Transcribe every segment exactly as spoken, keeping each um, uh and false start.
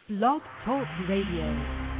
Blog Talk Radio.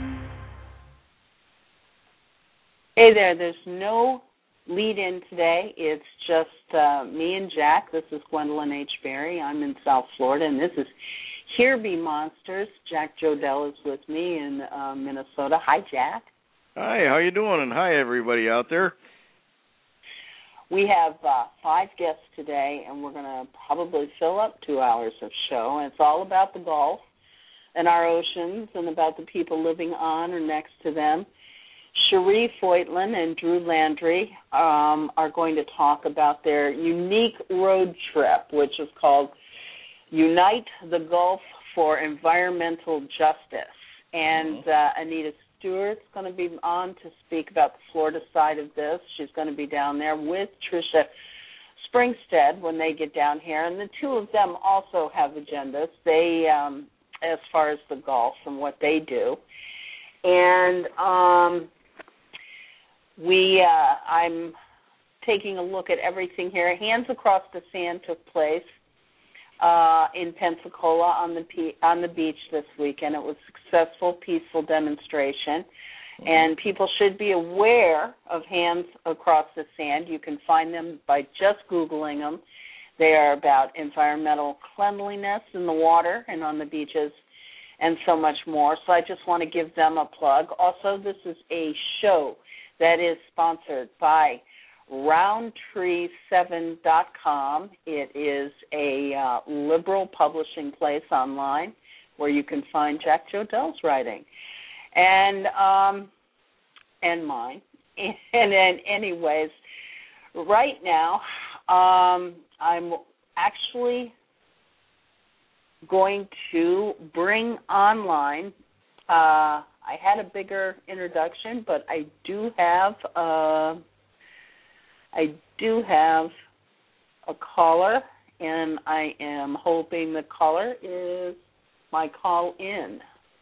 Hey there, there's no lead-in today. It's just uh, me and Jack. This is Gwendolyn H. Berry. I'm in South Florida, and this is Here Be Monsters. Jack Jodell is with me in uh, Minnesota. Hi, Jack. Hi, how you doing? And hi, everybody out there. We have uh, five guests today, and we're going to probably fill up two hours of show. And it's all about the Gulf and our oceans and about the people living on or next to them. Cherie Foytlin and Drew Landry um, are going to talk about their unique road trip, which is called Unite the Gulf for Environmental Justice. And uh, Anita Stewart's going to be on to speak about the Florida side of this. She's going to be down there with Tricia Springstead when they get down here. And the two of them also have agendas, they, um, as far as the Gulf and what they do. And um, we, uh, I'm taking a look at everything here. Hands Across the Sand took place Uh, in Pensacola on the pe- on the beach this weekend. It was a successful, peaceful demonstration, and people should be aware of Hands Across the Sand. You can find them by just Googling them. They are about environmental cleanliness in the water and on the beaches and so much more. So I just want to give them a plug. Also, this is a show that is sponsored by roundtree seven dot com. It is a uh, liberal publishing place online where you can find Jack Jodell's writing and um, and mine. And then, anyways, right now um, I'm actually going to bring online. Uh, I had a bigger introduction, but I do have. Uh, I do have a caller, and I am hoping the caller is my call in.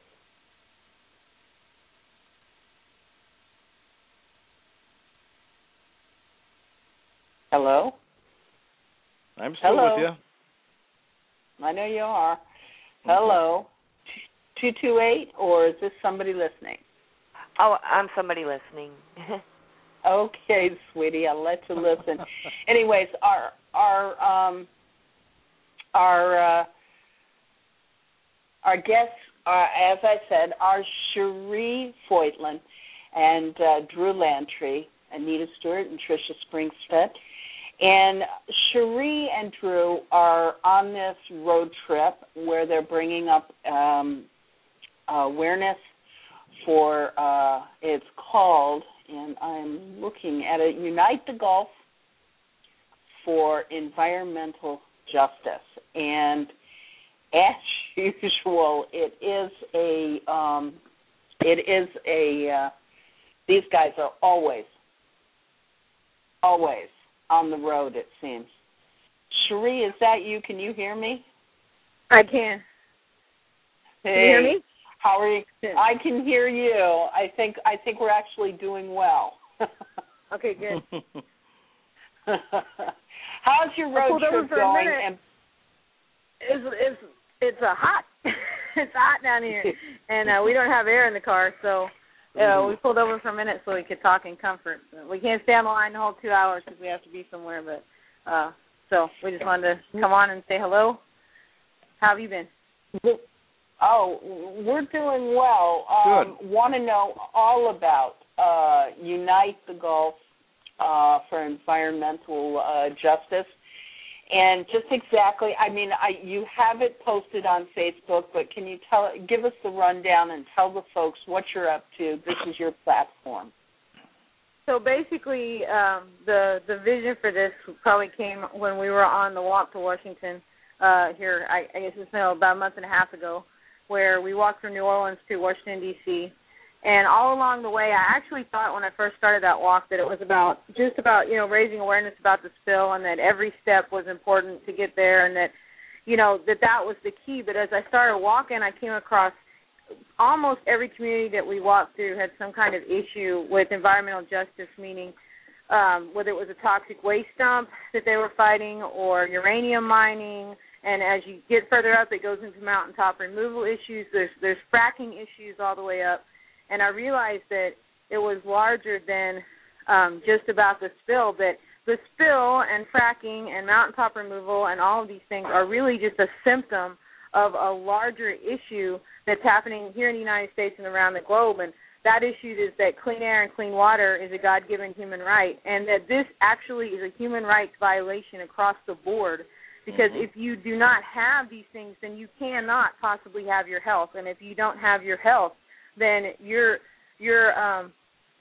Hello? I'm still Hello. with you. I know you are. Hello? two two eight, or is this somebody listening? Oh, I'm somebody listening. Okay, sweetie, I'll let you listen. Anyways, our our um, our uh, our guests are, as I said, are Cherie Foytlin and uh, Drew Landry, Anita Stewart, and Tricia Springstead. And Cherie and Drew are on this road trip where they're bringing up um, awareness for uh, it's called. And I'm looking at it, Unite the Gulf for Environmental Justice. And as usual, it is a, um, it is a, uh, these guys are always, always on the road, it seems. Cherie, is that you? Can you hear me? I can. Hey. Can you hear me? How are you? I can hear you. I think I think we're actually doing well. Okay, good. How's your road trip going? And it's it's it's a hot. It's hot down here, and uh, we don't have air in the car, so uh, mm-hmm. we pulled over for a minute so we could talk in comfort. We can't stay on the line the whole two hours because we have to be somewhere. But uh, so we just wanted to come on and say hello. How have you been? Oh, we're doing well. Um, Good. Want to know all about uh, Unite the Gulf uh, for Environmental uh, Justice. And just exactly, I mean, I, you have it posted on Facebook, but can you tell, give us the rundown and tell the folks what you're up to? This is your platform. So basically, um, the the vision for this probably came when we were on the walk to Washington uh, here, I, I guess it's now about a month and a half ago, where we walked from New Orleans to Washington, D C, and all along the way, I actually thought when I first started that walk that it was about, just about, you know, raising awareness about the spill and that every step was important to get there and that, you know, that that was the key. But as I started walking, I came across almost every community that we walked through had some kind of issue with environmental justice, meaning um, whether it was a toxic waste dump that they were fighting or uranium mining, And as you get further up, it goes into mountaintop removal issues. There's there's fracking issues all the way up. And I realized that it was larger than um, just about the spill, that the spill and fracking and mountaintop removal and all of these things are really just a symptom of a larger issue that's happening here in the United States and around the globe. And that issue is that clean air and clean water is a God-given human right, and that this actually is a human rights violation across the board. Because if you do not have these things, then you cannot possibly have your health. And if you don't have your health, then you're, you're um,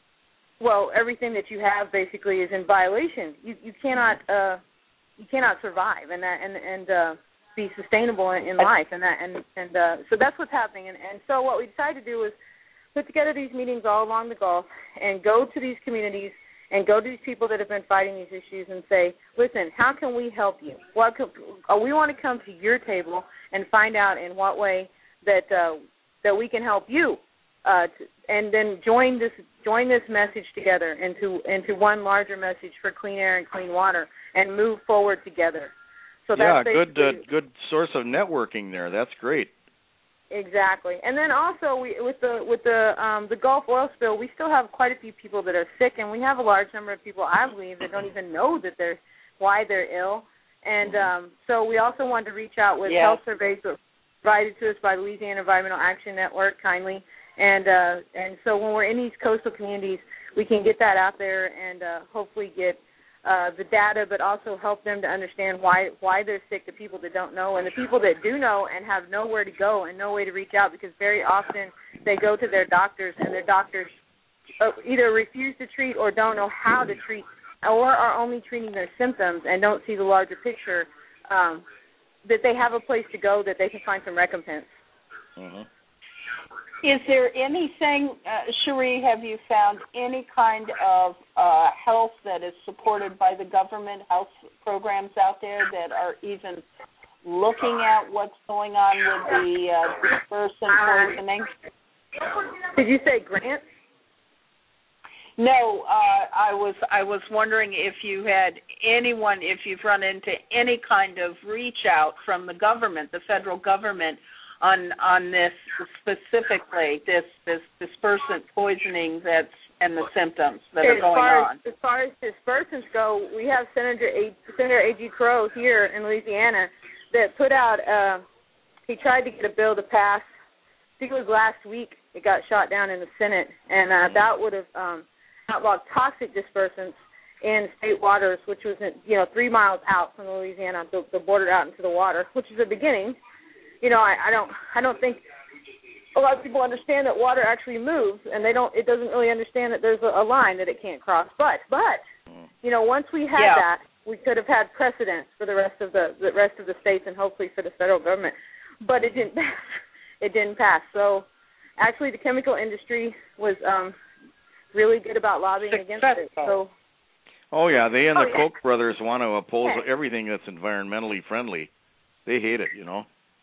well, everything that you have basically is in violation. You you cannot uh, you cannot survive and that and and uh, be sustainable in, in life. And that and and uh, so that's what's happening. And, and so what we decided to do was put together these meetings all along the Gulf and go to these communities and go to these people that have been fighting these issues and say, listen, how can we help you? What could, uh, we want to come to your table and find out in what way that uh, that we can help you, uh, to, and then join this join this message together into into one larger message for clean air and clean water and move forward together. So yeah, that's good uh, good source of networking there. That's great. Exactly, and then also we, with the with the um, the Gulf oil spill, we still have quite a few people that are sick, and we have a large number of people, I believe, that don't even know that they're why they're ill. And um, so we also wanted to reach out with yes. health surveys provided to us by Louisiana Environmental Action Network kindly, and uh, and so when we're in these coastal communities, we can get that out there and uh, hopefully get Uh, the data, but also help them to understand why why they're sick, the people that don't know, and the people that do know and have nowhere to go and no way to reach out, because very often they go to their doctors and their doctors either refuse to treat or don't know how to treat, or are only treating their symptoms and don't see the larger picture, um, that they have a place to go that they can find some recompense. Mm-hmm. Is there anything, uh, Cherie, have you found any kind of uh, health that is supported by the government, health programs out there that are even looking at what's going on with the uh, dispersant poisoning? Did you say grants? No, uh, I was I was wondering if you had anyone, if you've run into any kind of reach out from the government, the federal government, on on this specifically, this this dispersant poisoning that's and the symptoms that as are going far on. As, as far as dispersants go, we have Senator A. Senator A G Crow here in Louisiana that put out. Uh, he tried to get a bill to pass. I think it was last week. It got shot down in the Senate, and uh, that would have um, outlawed toxic dispersants in state waters, which was you know three miles out from Louisiana, the, the border out into the water, which is a beginning. You know, I, I don't, I don't think a lot of people understand that water actually moves, and they don't. It doesn't really understand that there's a, a line that it can't cross. But, but, you know, once we had yeah. that, we could have had precedent for the rest of the, the rest of the states, and hopefully for the federal government. But it didn't pass. It didn't pass. So, actually, the chemical industry was um, really good about lobbying Successful. against it. So. Oh yeah, they and oh, the yeah. Koch brothers want to oppose yeah. everything that's environmentally friendly. They hate it, you know.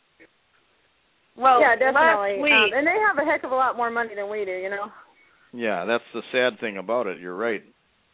Well, yeah, definitely. last week, um, and they have a heck of a lot more money than we do, you know. Yeah, that's the sad thing about it. You're right.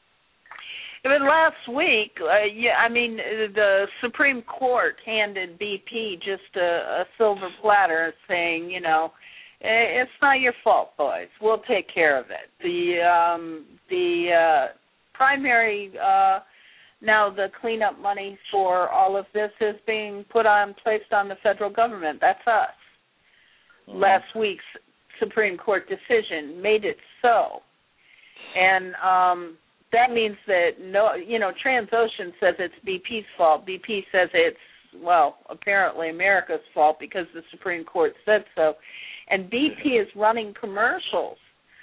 But last week, uh, yeah, I mean, the Supreme Court handed B P just a, a silver platter, saying, you know, it's not your fault, boys. We'll take care of it. The um, the uh, primary uh, now the cleanup money for all of this is being put on placed on the federal government. That's us. Last week's Supreme Court decision made it so, and um, that means that no, you know, Transocean says it's B P's fault. B P says it's well, apparently America's fault because the Supreme Court said so, and B P is running commercials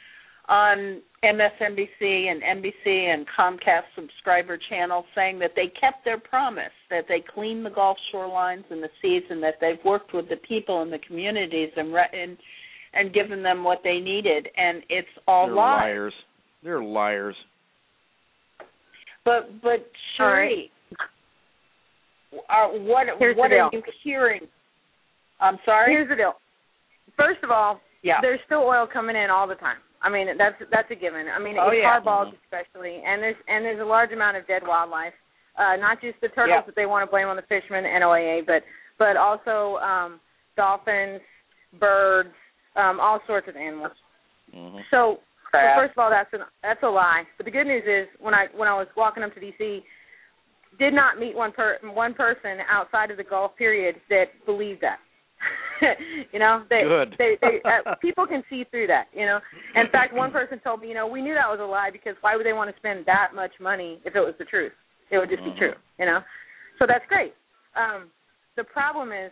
on M S N B C and N B C and Comcast subscriber channels saying that they kept their promise, that they cleaned the Gulf shorelines and the seas, and that they've worked with the people in the communities and re- and, and given them what they needed. And it's all They're lies. liars. They're liars. But but Cherie, are, what Here's what the are deal. you hearing? I'm sorry. Here's the deal. First of all, yeah. there's still oil coming in all the time. I mean, that's that's a given. I mean, Oh, it's yeah. hardballs especially, and there's and there's a large amount of dead wildlife. Uh, not just the turtles Yeah. that they want to blame on the fishermen, N O A A, but but also um, dolphins, birds, um, all sorts of animals. Mm-hmm. So, so first of all, that's an, that's a lie. But the good news is, when I when I was walking up to D C, did not meet one per one person outside of the Gulf period that believed that. you know, they, Good. they, they uh, people can see through that. You know, in fact, one person told me, you know, we knew that was a lie because why would they want to spend that much money if it was the truth? It would just mm-hmm. be true. You know, so that's great. Um, the problem is,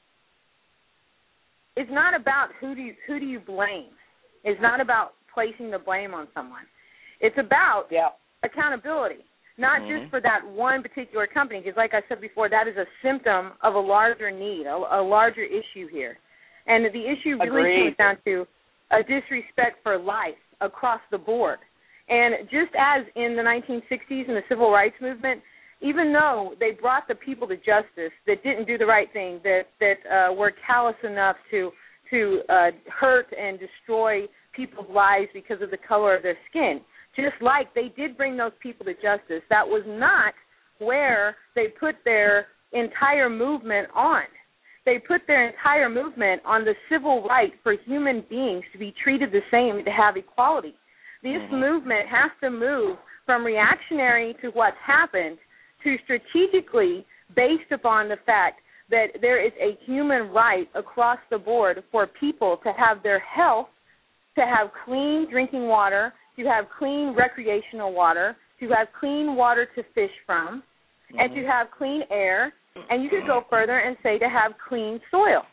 it's not about who do you, who do you blame. It's not about placing the blame on someone. It's about yeah. accountability. Not mm-hmm. just for that one particular company, because like I said before, that is a symptom of a larger need, a, a larger issue here. And the issue really Agreed. comes down to a disrespect for life across the board. And just as in the nineteen sixties in the Civil Rights Movement, even though they brought the people to justice that didn't do the right thing, that, that uh, were callous enough to, to uh, hurt and destroy people's lives because of the color of their skin, just like they did bring those people to justice, that was not where they put their entire movement on. They put their entire movement on the civil right for human beings to be treated the same, to have equality. This mm-hmm. movement has to move from reactionary to what's happened to strategically based upon the fact that there is a human right across the board for people to have their health, to have clean drinking water, to have clean recreational water, to have clean water to fish from, mm-hmm. and to have clean air, and you could go further and say to have clean soil.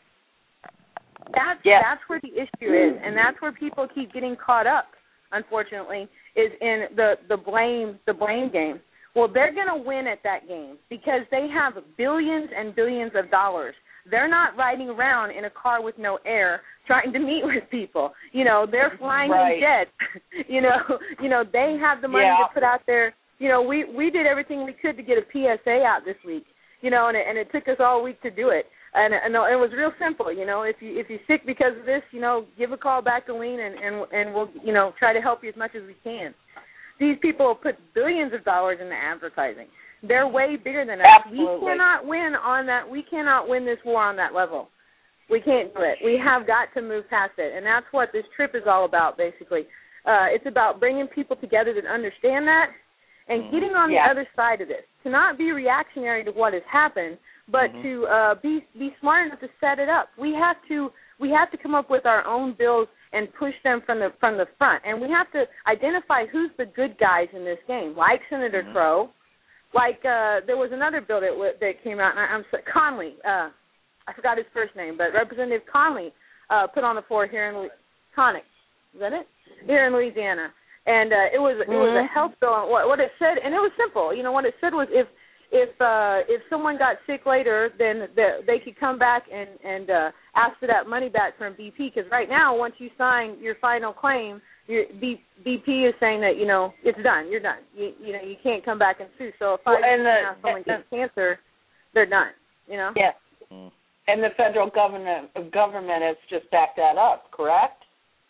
That's, yes. that's where the issue is, and that's where people keep getting caught up, unfortunately, is in the, the blame the blame game. Well, they're going to win at that game because they have billions and billions of dollars. They're not riding around in a car with no air trying to meet with people. You know, they're flying right. in jets. you know, you know, they have the money yeah. to put out there. You know, we, we did everything we could to get a P S A out this week, you know, and it, and it took us all week to do it. And, and it was real simple, you know, if, you, if you're sick because of this, you know, give a call back to Lean and, and, and we'll, you know, try to help you as much as we can. These people put billions of dollars into advertising. They're way bigger than us. Absolutely. We cannot win on that. We cannot win this war on that level. We can't do it. We have got to move past it, and that's what this trip is all about, basically. Uh, it's about bringing people together that understand that and getting on yeah. the other side of this, to not be reactionary to what has happened, but mm-hmm. to uh, be be smart enough to set it up. We have to we have to come up with our own bills and push them from the from the front, and we have to identify who's the good guys in this game, like Senator mm-hmm. Crow. Like uh, there was another bill that w- that came out, and I, I'm sorry, Conley. Uh, I forgot his first name, but Representative Conley uh, put on the floor here in Le- Connick. Is that it? Here in Louisiana, and uh, it was mm-hmm. it was a health bill. And what, what it said, and it was simple. You know, what it said was if if uh, if someone got sick later, then the, they could come back and and uh, ask for that money back from B P. Because right now, once you sign your final claim, your B, BP is saying that, you know, it's done. You're done. You you know you can't come back and sue. So if well, I and the, now someone gets cancer, they're done. You know. Yes. Mm. And the federal government government has just backed that up, correct?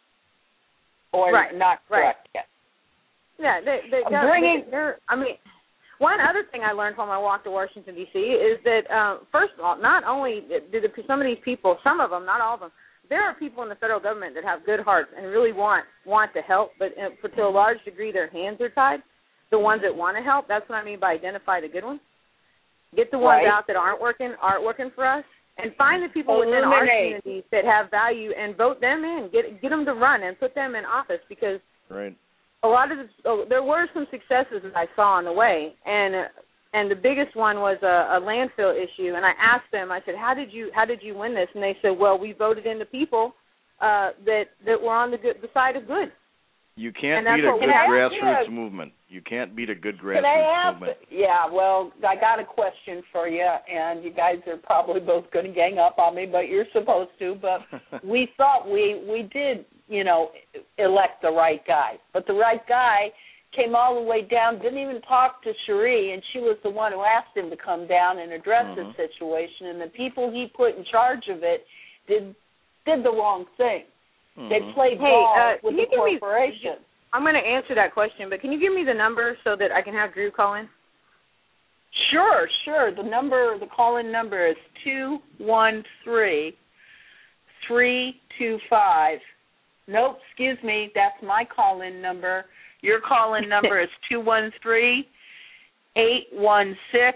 Or right. not correct right. yet? Yeah, they they I'm bringing. They, they're, I mean. One other thing I learned when I walked to Washington, D C is that, uh, first of all, not only do the, some of these people, some of them, not all of them, there are people in the federal government that have good hearts and really want want to help, but uh, for, to a large degree their hands are tied. The ones that want to help, that's what I mean by identify the good ones. Get the ones right. out that aren't working, aren't working for us, and find the people within our communities that have value and vote them in. Get get them to run and put them in office because right. a lot of the, oh, there were some successes that I saw on the way, and uh, and the biggest one was a, a landfill issue. And I asked them, I said, how did you how did you win this? And they said, well, we voted in the people uh, that that were on the good, the side of good. You can't beat a good grassroots movement. You can't beat a good grassroots movement. Yeah, well, I got a question for you, and you guys are probably both going to gang up on me, but you're supposed to. But we thought we we did, you know, elect the right guy. But the right guy came all the way down, didn't even talk to Cherie, and she was the one who asked him to come down and address mm-hmm. the situation. And the people he put in charge of it did did the wrong thing. Mm-hmm. They played ball hey, uh, with the corporation. Me, I'm going to answer that question, but can you give me the number so that I can have Drew call in? Sure, sure. The number, the call-in number is two one three, three two five. Nope, excuse me, that's my call-in number. Your call-in number is two one three, eight one six,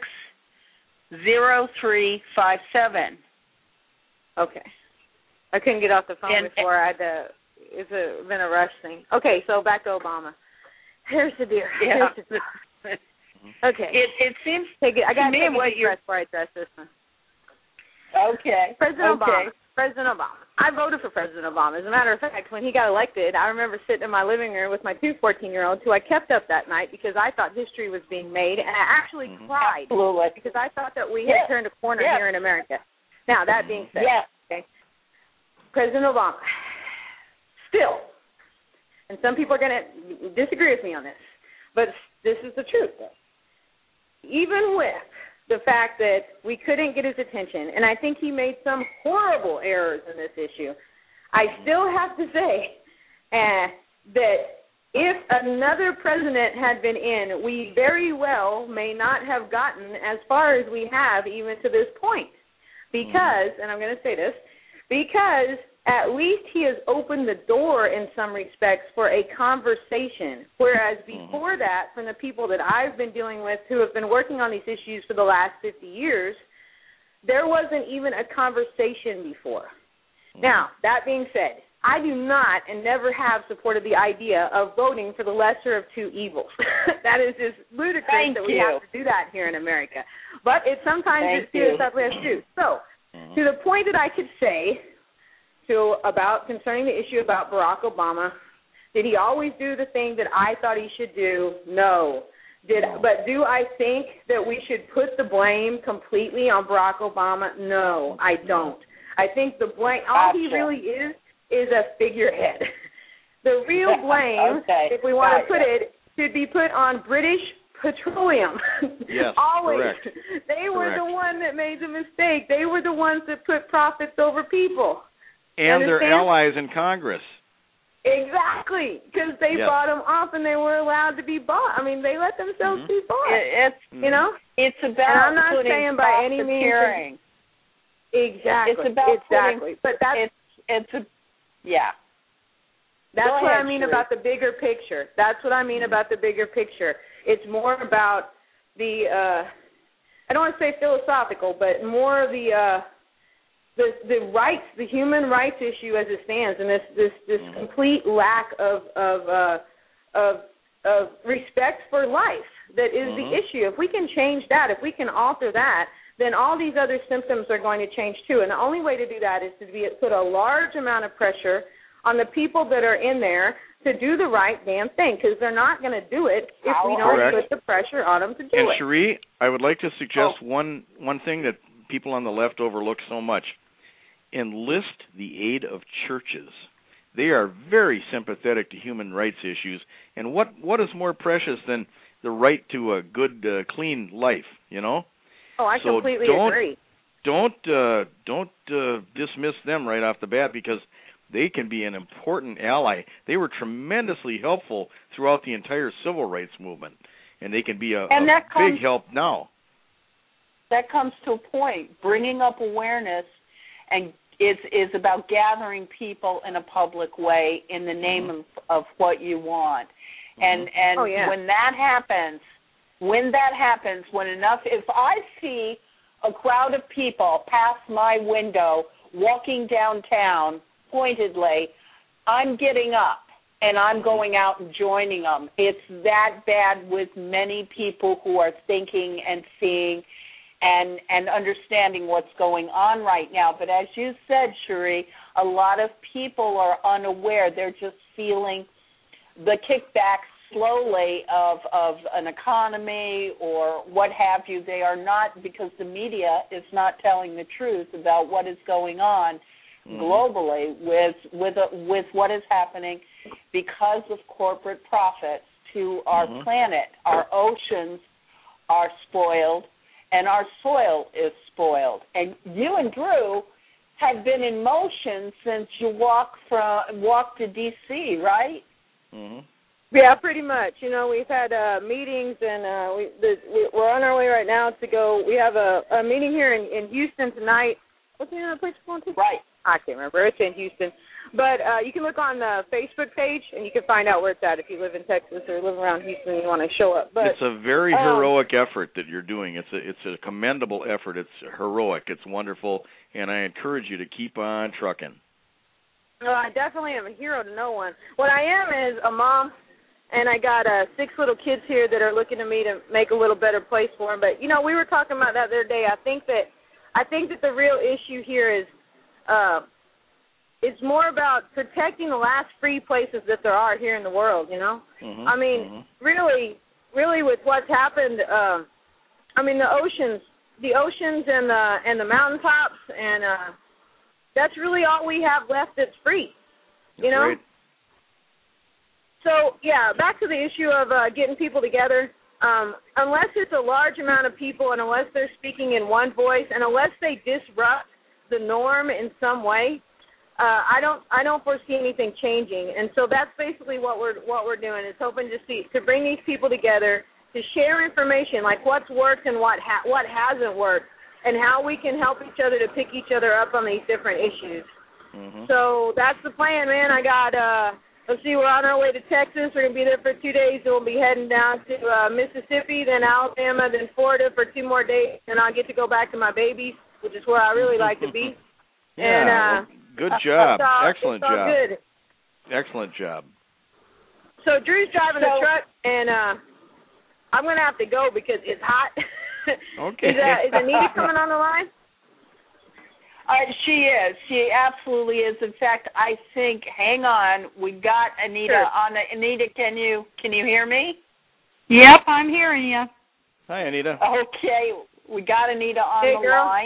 zero three five seven. Okay. I couldn't get off the phone and, before. I had to, it's a, been a rush thing. Okay, so back to Obama. Here's the deal. Yeah. Here's the Okay. It it seems take it. I got to take what a deep breath before I address this one. Okay. President okay. Obama. President Obama. I voted for President Obama. As a matter of fact, when he got elected, I remember sitting in my living room with my two fourteen-year-olds who I kept up that night because I thought history was being made, and I actually mm-hmm. cried Absolutely. because I thought that we yes. had turned a corner yes. here in America. Now, that being said, yes. okay, President Obama, still, and some people are going to disagree with me on this, but this is the truth, though. Even with the fact that we couldn't get his attention, and I think he made some horrible errors in this issue, I still have to say uh, that if another president had been in, we very well may not have gotten as far as we have even to this point. Because, and I'm going to say this, because at least he has opened the door in some respects for a conversation, whereas before that, from the people that I've been dealing with who have been working on these issues for the last fifty years, there wasn't even a conversation before. Now, that being said, I do not and never have supported the idea of voting for the lesser of two evils. That is just ludicrous Thank that we you. have to do that here in America. But it sometimes Thank it's serious that we have to do. So, to the point that I could say, to about concerning the issue about Barack Obama, did he always do the thing that I thought he should do? No. Did but do I think that we should put the blame completely on Barack Obama? No, I don't. I think the blame, all he really is, is a figurehead. The real blame, okay. if we want gotcha. to put it, should be put on British Petroleum. Yes, always. correct. They were correct. the one that made the mistake. They were the ones that put profits over people. And their allies in Congress. Exactly, because they yes. bought them off and they were allowed to be bought. I mean, they let themselves mm-hmm. be bought. It, it's you know, it's about and I'm not putting saying by any means. Exactly. It's about exactly. Putting, but that's it's it's a yeah. That's Go what ahead, I mean Sheree. about the bigger picture. That's what I mean mm-hmm. about the bigger picture. It's more about the uh, I don't want to say philosophical, but more the uh, the the rights, the human rights issue as it stands, and this this, this mm-hmm. complete lack of of uh, of of respect for life that is mm-hmm. the issue. If we can change that, if we can alter that, then all these other symptoms are going to change too. And the only way to do that is to be put a large amount of pressure on the people that are in there to do the right damn thing, because they're not going to do it if we don't Correct. put the pressure on them to do and it. And Cherie, I would like to suggest oh. one one thing that people on the left overlook so much. Enlist the aid of churches. They are very sympathetic to human rights issues, and what, what is more precious than the right to a good, uh, clean life, you know? Oh, I so completely don't, agree. Don't uh, don't uh, dismiss them right off the bat, because they can be an important ally. They were tremendously helpful throughout the entire civil rights movement, and they can be a, a comes, big help now. That comes to a point. Bringing up awareness and is is about gathering people in a public way in the name mm-hmm. of, of what you want. Mm-hmm. And and oh, yeah. when that happens, when that happens, when enough, if I see a crowd of people pass my window walking downtown pointedly, I'm getting up and I'm going out and joining them. It's that bad with many people who are thinking and seeing and and understanding what's going on right now. But as you said, Cherie, a lot of people are unaware. They're just feeling the kickbacks slowly of, of an economy or what have you. They are not, because the media is not telling the truth about what is going on mm-hmm. globally with with a, with what is happening because of corporate profits to our mm-hmm. planet. Our oceans are spoiled, and our soil is spoiled. And you and Drew have been in motion since you walked from walked to D C, right? Mm-hmm. Yeah, pretty much. You know, we've had uh, meetings, and uh, we, the, we, we're on our way right now to go. We have a, a meeting here in, in Houston tonight. What's the name of the place we're going to? Right. I can't remember. It's in Houston. But uh, you can look on the Facebook page, and you can find out where it's at if you live in Texas or live around Houston and you want to show up. But it's a very um, heroic effort that you're doing. It's a it's a commendable effort. It's heroic. It's wonderful, and I encourage you to keep on trucking. Well, I definitely am a hero to no one. What I am is a mom, and I got uh, six little kids here that are looking to me to make a little better place for them. But you know, we were talking about that the other day. I think that I think that the real issue here is. Uh, It's more about protecting the last free places that there are here in the world, you know? Mm-hmm, I mean, mm-hmm. really, really with what's happened, uh, I mean, the oceans, the oceans and the, and the mountaintops, and uh, that's really all we have left that's free, you That's know? right. So, yeah, back to the issue of uh, getting people together. Um, unless it's a large amount of people and unless they're speaking in one voice and unless they disrupt the norm in some way, uh, I don't I don't foresee anything changing. And so that's basically what we're what we're doing is hoping to see to bring these people together to share information like what's worked and what ha- what hasn't worked and how we can help each other to pick each other up on these different issues. Mm-hmm. So that's the plan, man. I got uh, let's see, we're on our way to Texas. We're gonna be there for two days. Then we'll be heading down to uh, Mississippi, then Alabama, then Florida for two more days, and I'll get to go back to my babies, which is where I really like to be. Yeah, and, uh, well, good job. it's all, Excellent it's all job. Good. Excellent job. So Drew's driving So, the truck, and uh, I'm going to have to go because it's hot. Okay. is, uh, is Anita coming on the line? Uh, she is. She absolutely is. In fact, I think. Hang on, we got Anita Sure. on. The, Anita, can you can you hear me? Yep, I'm hearing you. Hi, Anita. Okay, we got Anita on Hey, the girl. line.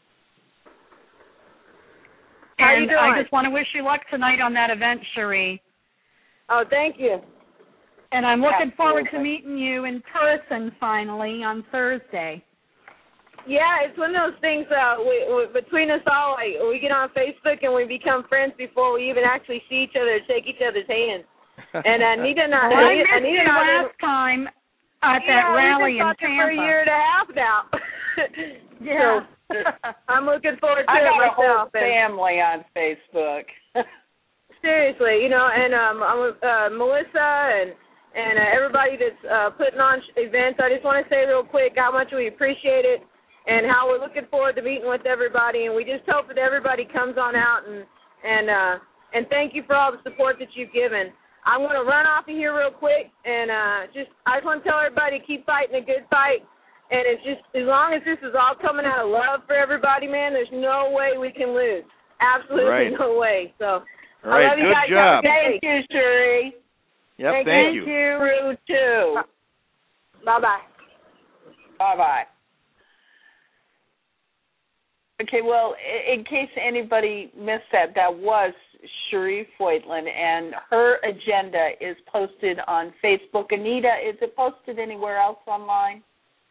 How you And doing? I just want to wish you luck tonight on that event, Cherie. Oh, thank you. And I'm looking forward to Absolutely. meeting you in person finally on Thursday. Yeah, it's one of those things uh, we, we, between us all, like, we get on Facebook and we become friends before we even actually see each other, shake each other's hands. And Anita and I, Well, I Anita, missed Anita you and I last didn't- time at yeah, that rally we've been in talking for a Tampa. year and a half now. Yeah. So, I'm looking forward to I it got a whole myself. and- family on Facebook. Seriously, you know, and um, I'm with uh, Melissa and and uh, everybody that's uh, putting on sh- events. I just want to say real quick how much we appreciate it and how we're looking forward to meeting with everybody. And we just hope that everybody comes on out and and uh, and thank you for all the support that you've given. I'm going to run off of here real quick and uh, just I just want to tell everybody to keep fighting a good fight. And it's just as long as this is all coming out of love for everybody, man, there's no way we can lose. Absolutely Right. no way. So. All right, I love you good guys. job. Have a good Thank you, Cherie. Yep, Thank thank you. you. True, too. Bye-bye. Bye-bye. Okay, well, i- in case anybody missed that, that was Cherie Foytland, and her agenda is posted on Facebook. Anita, is it posted anywhere else online?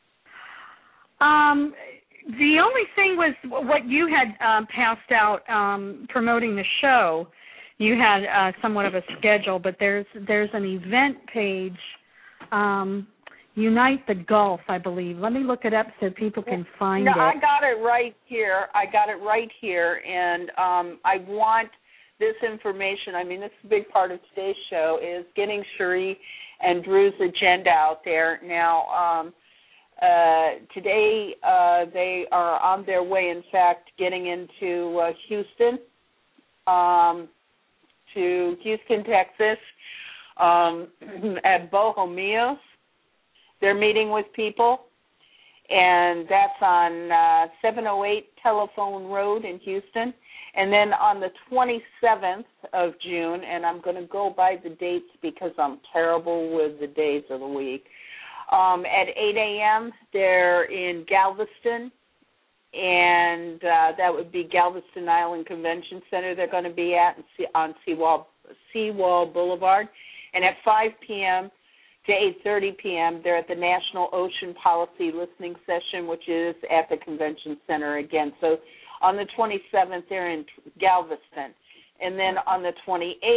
Um, the only thing was what you had um, passed out um, promoting the show. You had uh, somewhat of a schedule, but there's there's an event page, um, Unite the Gulf, I believe. Let me look it up so people can find No, it. I got it right here. I got it right here, and um, I want this information. I mean, this is a big part of today's show is getting Cherie and Drew's agenda out there. Now, um, uh, today uh, they are on their way, in fact, getting into uh, Houston, um, to Houston, Texas, um, at Bohemios. They're meeting with people, and that's on uh, seven oh eight Telephone Road in Houston. And then on the twenty-seventh of June, and I'm going to go by the dates because I'm terrible with the days of the week, um, at eight a.m. they're in Galveston, and uh, that would be Galveston Island Convention Center they're going to be at on Seawall, Seawall Boulevard. And at five p.m. to eight thirty p.m., they're at the National Ocean Policy Listening Session, which is at the Convention Center again. So on the twenty-seventh, they're in Galveston. And then on the twenty-eighth,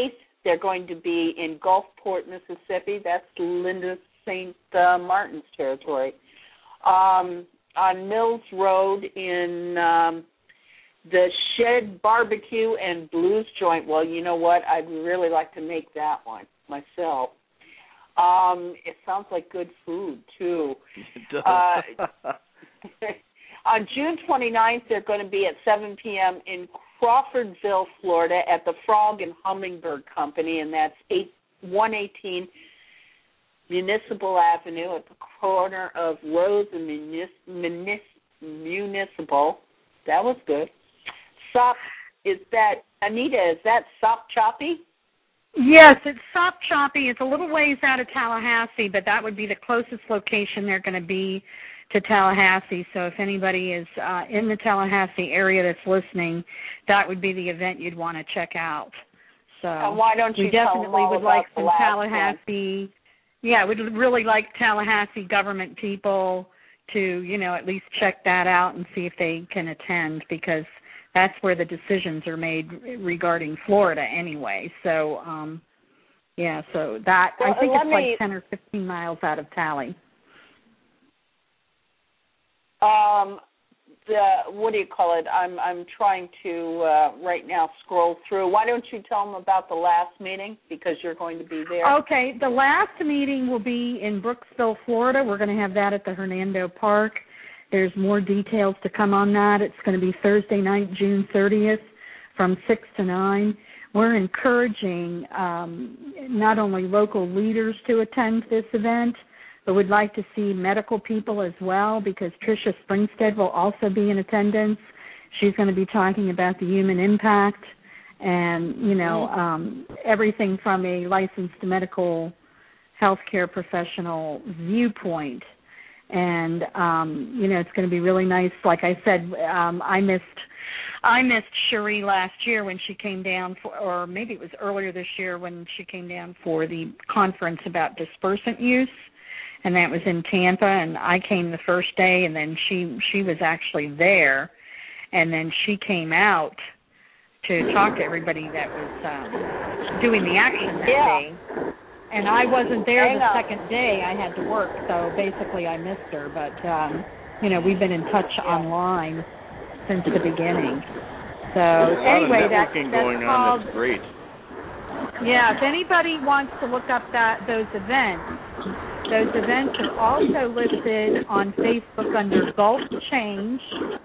they're going to be in Gulfport, Mississippi. That's Linda Saint Uh, Martin's territory. Um, on Mills Road in um, the Shed Barbecue and Blues Joint. Well, you know what? I'd really like to make that one myself. Um, it sounds like good food, too. It does. Uh, on June twenty-ninth, they're going to be at seven p.m. in Crawfordville, Florida, at the Frog and Hummingbird Company, and that's one eighteen Municipal Avenue at the corner of Rose and Munis- Munis- Municipal. That was good. Sop, is that, Anita, is that Sop Choppy? Yes, it's Sop Choppy. It's a little ways out of Tallahassee, but that would be the closest location they're going to be to Tallahassee. So if anybody is uh, in the Tallahassee area that's listening, that would be the event you'd want to check out. So and why don't you we tell definitely them all would about like the some last Tallahassee. one? Yeah, we'd really like Tallahassee government people to, you know, at least check that out and see if they can attend, because that's where the decisions are made regarding Florida anyway. So, um, yeah, so that, well, I think it's me, like ten or fifteen miles out of Tally. Um, the, what do you call it? I'm I'm trying to uh, right now scroll through. Why don't you tell them about the last meeting, because you're going to be there? Okay, the last meeting will be in Brooksville, Florida. We're going to have that at the Hernando Park. There's more details to come on that. It's going to be Thursday night, June thirtieth, from six to nine. We're encouraging um, not only local leaders to attend this event, but we'd like to see medical people as well, because Tricia Springstead will also be in attendance. She's going to be talking about the human impact and, you know, um, everything from a licensed medical healthcare professional viewpoint. And, um, you know, it's going to be really nice. Like I said, um, I missed I missed Cherie last year when she came down, for, or maybe it was earlier this year when she came down for the conference about dispersant use. And that was in Tampa, and I came the first day, and then she she was actually there, and then she came out to talk to everybody that was um, doing the action that yeah. day. And I wasn't there Hang the on. second day. I had to work, so basically I missed her. But, um, you know, we've been in touch yeah. online since the beginning. So There's a lot anyway, of that, networking that's going called, on. That's great. Yeah, if anybody wants to look up that those events, those events are also listed on Facebook under Gulf Change.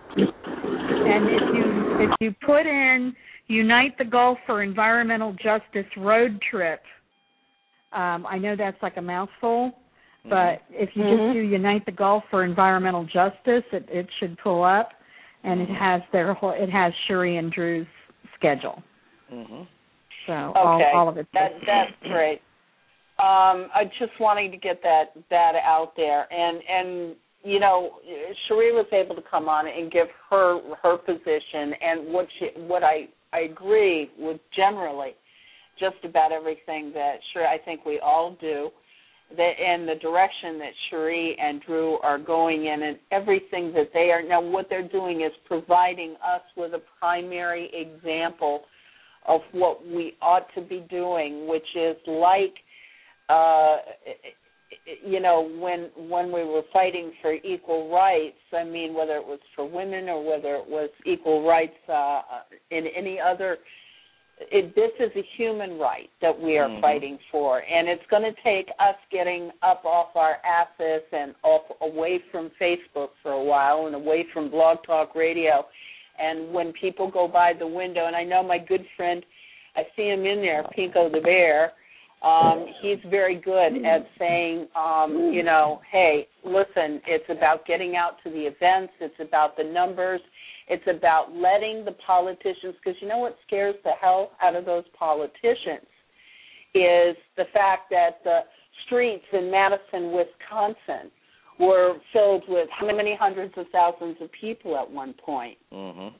And if you if you put in Unite the Gulf for Environmental Justice Road Trip, um, I know that's like a mouthful, mm-hmm. but if you mm-hmm. just do Unite the Gulf for Environmental Justice, it, it should pull up, and it has their whole, it has Cherie and Drew's schedule. Mm-hmm. So okay. all, all of it. That, that's great. Um, I just wanting to get that that out there, and and you know, Cherie was able to come on and give her her position, and what she what I I agree with generally, just about everything that sure I think we all do, that and the direction that Cherie and Drew are going in, and everything that they are now. What they're doing is providing us with a primary example of what we ought to be doing, which is like. Uh, you know, when when we were fighting for equal rights, I mean, whether it was for women or whether it was equal rights uh, in any other, it, this is a human right that we are mm-hmm. fighting for, and it's going to take us getting up off our asses and off away from Facebook for a while and away from Blog Talk Radio, and when people go by the window, and I know my good friend, I see him in there, Pinko the Bear. Um, he's very good at saying, um, you know, hey, listen, it's about getting out to the events. It's about the numbers. It's about letting the politicians, because you know what scares the hell out of those politicians is the fact that the streets in Madison, Wisconsin were filled with how many hundreds of thousands of people at one point. Mm-hmm.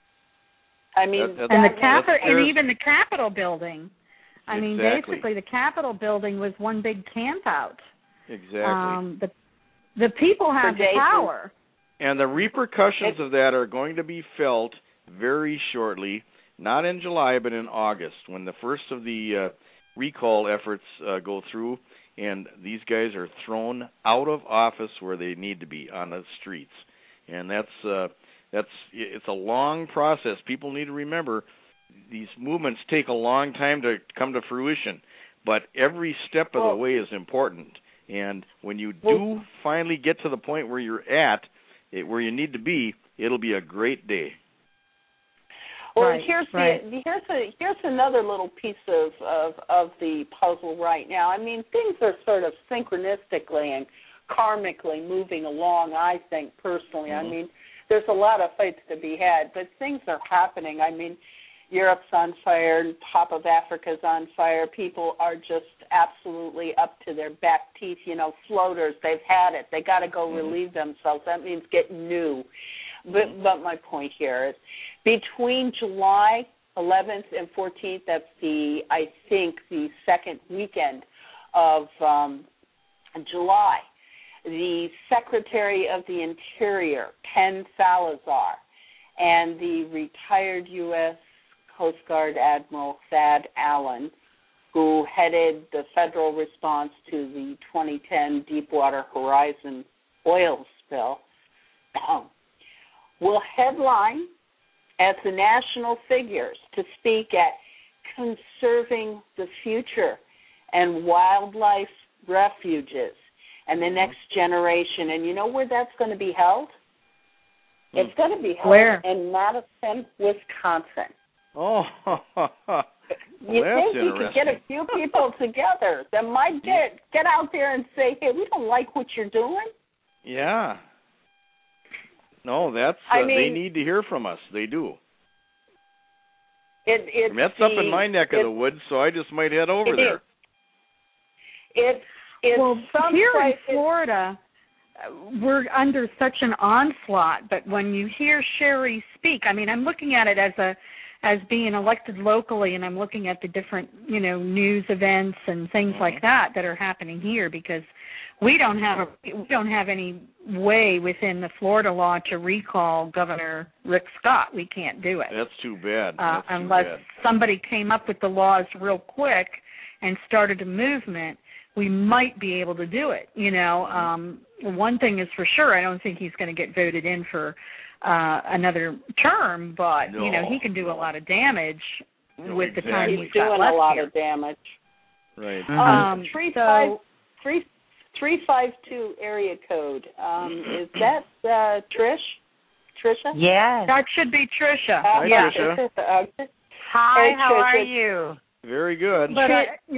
I mean, that, and the cap- and even the Capitol building. I mean, exactly. basically, the Capitol building was one big camp out. Exactly. Um, the the people have the power. And the repercussions of that are going to be felt very shortly. not in July, but in August, when the first of the uh, recall efforts uh, go through, and these guys are thrown out of office where they need to be, on the streets. And that's uh, that's it's a long process. People need to remember these movements take a long time to come to fruition, but every step of well, the way is important. And when you do finally get to the point where you're at, it, where you need to be, it'll be a great day. Well, right, here's right. the here's a, here's another little piece of, of of the puzzle right now. I mean, things are sort of synchronistically and karmically moving along, I think, personally. Mm-hmm. I mean, there's a lot of fights to be had, but things are happening. I mean, Europe's on fire, and top of Africa's on fire. People are just absolutely up to their back teeth. You know, floaters, they've had it. They got to go mm-hmm. relieve themselves. That means get new. But, mm-hmm. but my point here is between July eleventh and fourteenth, that's the, I think, the second weekend of um, July, the Secretary of the Interior, Ken Salazar, and the retired U S Coast Guard Admiral Thad Allen, who headed the federal response to the twenty ten Deepwater Horizon oil spill, will headline as the national figures to speak at Conserving the Future and Wildlife Refuges and the Next Generation. And you know where that's going to be held? Mm. It's going to be held where? in Madison, Wisconsin. Oh, well, you think you could get a few people together that might get get out there and say, hey, we don't like what you're doing? Yeah. No, that's uh, I mean, they need to hear from us. They do. It, it's that's the, up in my neck of the woods, so I just might head over it there. Is. It's it's well, some here places, in Florida, we're under such an onslaught. But when you hear Sherry speak, I mean, I'm looking at it as a as being elected locally, and I'm looking at the different, you know, news events and things mm-hmm. like that that are happening here, because we don't have a, we don't have any way within the Florida law to recall Governor Rick Scott. We can't do it. That's too bad. Uh, That's unless too bad. somebody came up with the laws real quick and started a movement, we might be able to do it. You know, um, one thing is for sure, I don't think he's going to get voted in for uh, another term, but, no, you know, he can do no. a lot of damage no, with exactly. the time he's he's doing got left a lot here. of damage. Right. Mm-hmm. Um, Um, three so, five three three five two area code. Um, is that uh, Trish? Trisha? Yes. that should be Tricia. Uh, Hi, yeah. Tricia. Okay. Hi, Hey, how Tricia. are you? Very good. But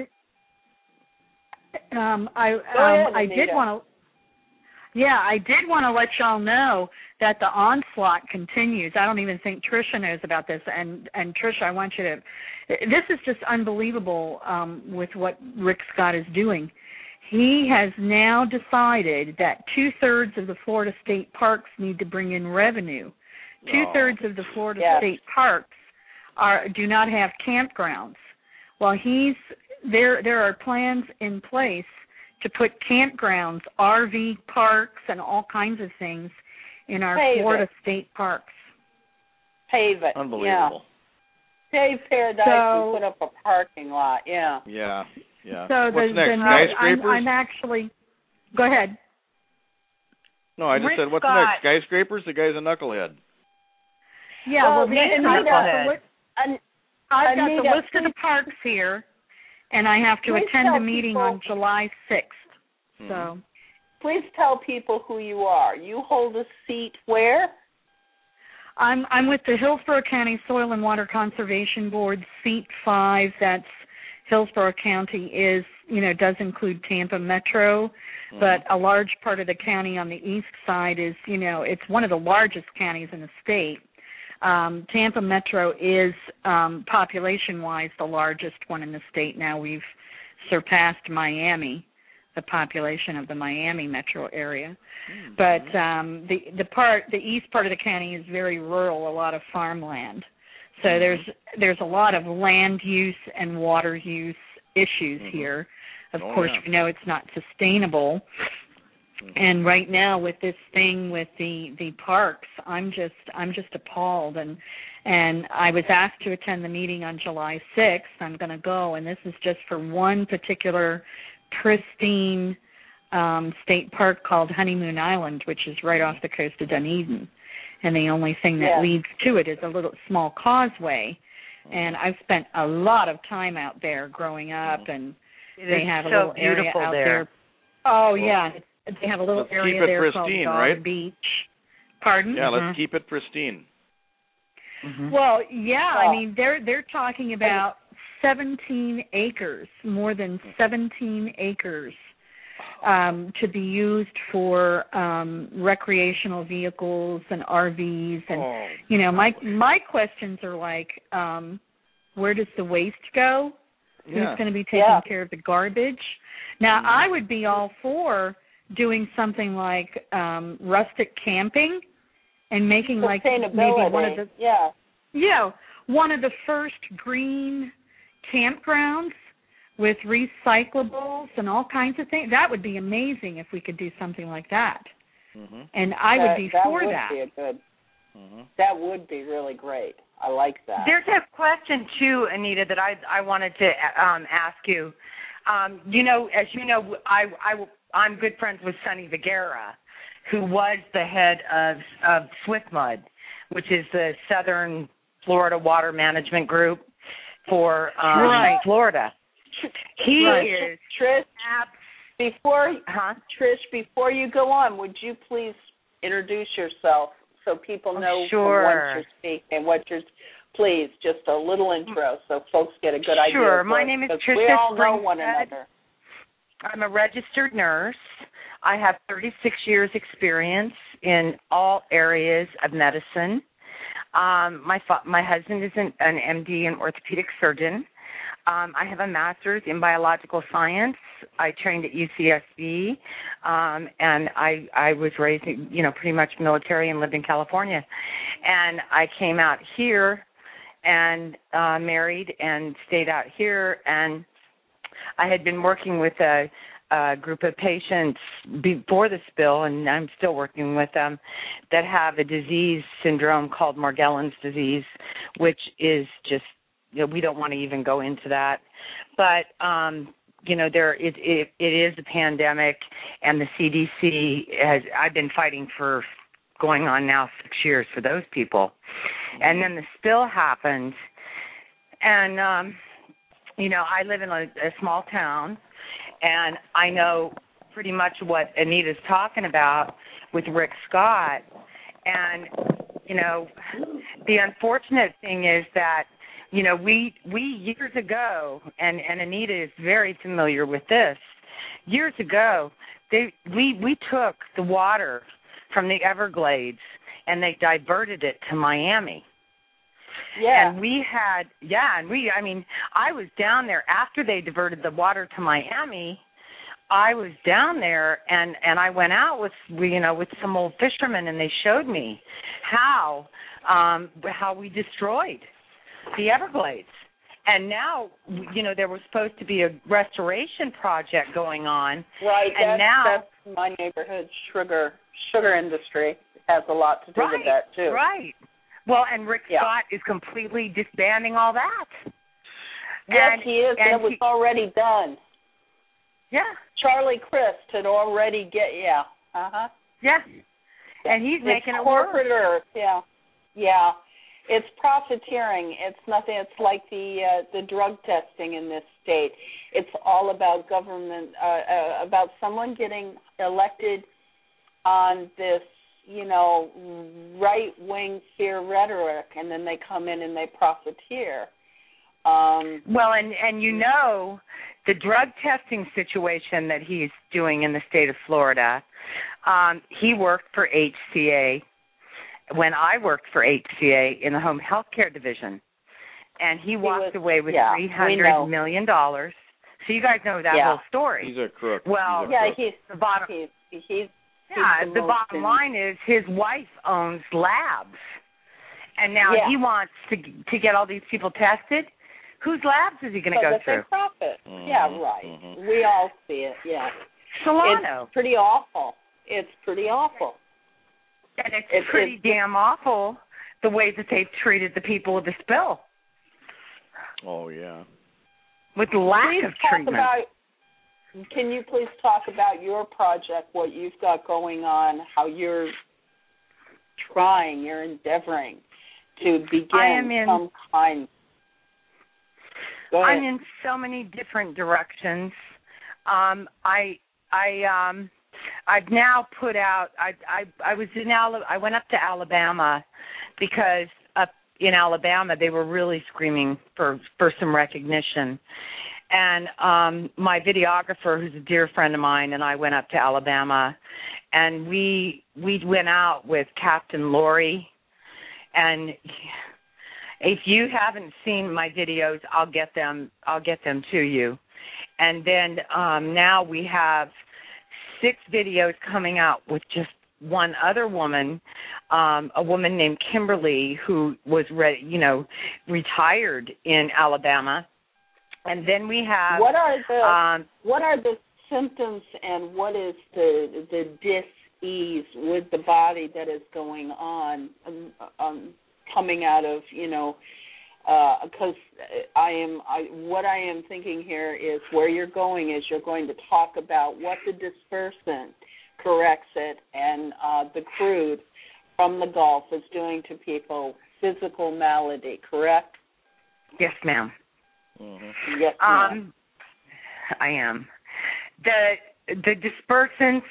I, um, I, Go um, ahead, I Anita. did want to. Yeah, I did want to let y'all know that the onslaught continues. I don't even think Tricia knows about this. And, and Tricia, I want you to – this is just unbelievable um, with what Rick Scott is doing. He has now decided that two-thirds of the Florida state parks need to bring in revenue. Oh. Two-thirds of the Florida yes. state parks are do not have campgrounds. Well, he's there. There are plans in place to put campgrounds, R V parks, and all kinds of things in our Pave Florida it. state parks. Pave it. Unbelievable. Yeah. Pave Paradise So, and put up a parking lot. Yeah. Yeah, yeah. So What's the, next, the, skyscrapers? I'm, I'm actually. Go ahead. no, I just Rick said, what's Scott. next? Skyscrapers? The guy's a knucklehead. Yeah, Well, well, the, and I've got the, Anita- li- An- I've got Anita, the list of the parks here, and I have to Please attend tell a meeting people- on July sixth. Mm-hmm. So. Please tell people who you are. You hold a seat where? I'm I'm with the Hillsborough County Soil and Water Conservation Board, seat five. That's Hillsborough County is, you know, does include Tampa Metro, mm-hmm. but a large part of the county on the east side is, you know, it's one of the largest counties in the state. Um, Tampa Metro is, um, population-wise, the largest one in the state. Now we've surpassed Miami, the population of the Miami metro area. Mm-hmm. But um, the the part, the east part of the county is very rural, a lot of farmland. So mm-hmm. there's there's a lot of land use and water use issues mm-hmm. here. Of oh, course, yeah. we know it's not sustainable. Mm-hmm. And right now with this thing with the, the parks, I'm just I'm just appalled. And And I was asked to attend the meeting on July sixth. I'm going to go, and this is just for one particular pristine um, state park called Honeymoon Island, which is right off the coast of Dunedin. And the only thing that yeah. leads to it is a little small causeway. And I've spent a lot of time out there growing up, and it they have a so little area out there. there. Oh, yeah. They have a little let's area keep it there pristine, called Dog right? Beach. Pardon? Yeah, mm-hmm. let's keep it pristine. Mm-hmm. Well, yeah, well, I mean, they're they're talking about seventeen acres, more than seventeen acres, um, to be used for um, recreational vehicles and R Vs, and oh. you know, my my questions are like, um, where does the waste go? Yeah. Who's going to be taking yeah. care of the garbage? Now, Mm-hmm. I would be all for doing something like um, rustic camping and making like maybe one of the yeah. yeah one of the first green campgrounds with recyclables and all kinds of things. That would be amazing if we could do something like that. Mm-hmm. And I that, would be that for would that. Be a good, Mm-hmm. that would be really great. I like that. There's a question too, Anita, that I I wanted to um, ask you. Um, you know, as you know, I, I I'm good friends with Sonny Vergara, who was the head of of Swiftmud, which is the Southern Florida Water Management Group for um, right. Florida. He right. is Trish. Before huh? Trish, before you go on, would you please introduce yourself so people know oh, sure. from what you're speaking, what you're. Please, just a little intro so folks get a good idea. Sure. Of My it, name is we Tricia all know one Springstead. another. I'm a registered nurse. I have thirty-six years experience in all areas of medicine. Um, my fa- my husband is an, an M D and orthopedic surgeon. Um, I have a master's in biological science. I trained at U C S B, um, and I I was raised, you know, pretty much military and lived in California. And I came out here and uh, married and stayed out here, and I had been working with a, a group of patients before the spill, and I'm still working with them, that have a disease syndrome called Morgellons disease, which is just, you know, we don't want to even go into that. But, um, you know, there it, it, it is a pandemic, and the C D C has, I've been fighting for going on now six years for those people. And then the spill happened, and, um, you know, I live in a, a small town, and I know pretty much what Anita's talking about with Rick Scott. And, you know, the unfortunate thing is that, you know, we, we years ago, and, and Anita is very familiar with this, years ago, they we, we took the water from the Everglades and they diverted it to Miami. Yeah. And we had, yeah, and we, I mean, I was down there after they diverted the water to Miami. I was down there, and, and I went out with, you know, with some old fishermen, and they showed me how, um, how we destroyed the Everglades. And now, you know, there was supposed to be a restoration project going on. Right. And that's, now, that's my neighborhood sugar sugar industry has a lot to do right, with that too. Right. Well, and Rick yeah. Scott is completely disbanding all that. Yes, and, he is. And it was he, already done. Yeah. Charlie Crist had already get yeah. Uh huh. Yeah. And he's it's making it corporate worse. Earth. Yeah. Yeah. It's profiteering. It's nothing. It's like the uh, the drug testing in this state. It's all about government, uh, uh, about someone getting elected on this, you know, right-wing fear rhetoric, and then they come in and they profiteer. Um, well, and, and you know, the drug testing situation that he's doing in the state of Florida, um, he worked for H C A when I worked for H C A in the home health care division, and he walked he was, away with yeah, three hundred million dollars. So you guys know that yeah. whole story. He's a crook. Well, he's a yeah, crook. he's the bottom. He's, he's Yeah, the, the bottom in, line is his wife owns labs, and now yeah. he wants to to get all these people tested. Whose labs is he going to so go that through? They profit. Mm-hmm. Yeah, right. Mm-hmm. We all see it. Yeah, Solano. It's pretty awful. It's pretty awful. And it's, it's pretty it's, damn awful the way that they've treated the people of the spill. Oh, yeah. With lack please of talk treatment. About, can you please talk about your project, what you've got going on, how you're trying, you're endeavoring to begin I am in, some kind. Go ahead. I'm in so many different directions. Um, I I um I've now put out. I I I was in Ala, I went up to Alabama because up in Alabama they were really screaming for for some recognition. And um, my videographer, who's a dear friend of mine, and I went up to Alabama, and we we went out with Captain Lori. And if you haven't seen my videos, I'll get them. I'll get them to you. And then um, now we have six videos coming out with just one other woman, um, a woman named Kimberly, who was, re- you know, retired in Alabama. And then we have what are the um, what are the symptoms and what is the the dis-ease with the body that is going on, um, um, coming out of, you know, because uh, I am I, what I am thinking here is where you're going is you're going to talk about what the dispersant corrects it and uh, the crude from the Gulf is doing to people, physical malady, correct? Yes, ma'am. Mm-hmm. Yes, ma'am. Um, I am. The the dispersants,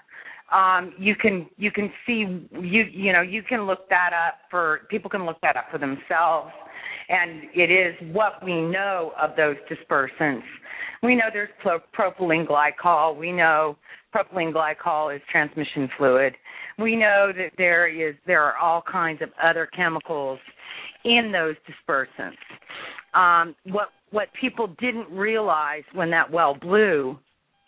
um, you can you can see you you know you can look that up for people can look that up for themselves, and it is what we know of those dispersants. We know there's pro- propylene glycol. We know propylene glycol is transmission fluid. We know that there is there are all kinds of other chemicals in those dispersants. Um, what what people didn't realize when that well blew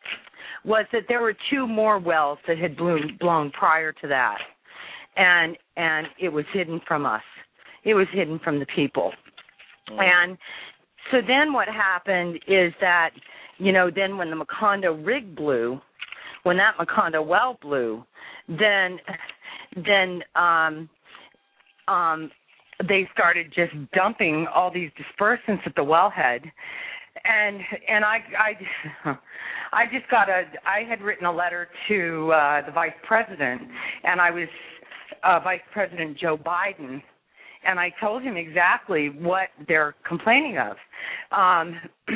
was that there were two more wells that had blown, blown prior to that, and and it was hidden from us. It was hidden from the people. Mm. And so then what happened is that, you know, then when the Macondo rig blew, when that Macondo well blew, then then um, um, they started just dumping all these dispersants at the wellhead, and and I I I just got a I had written a letter to uh, the vice president, and I was uh, Vice President Joe Biden, and I told him exactly what they're complaining of. Um,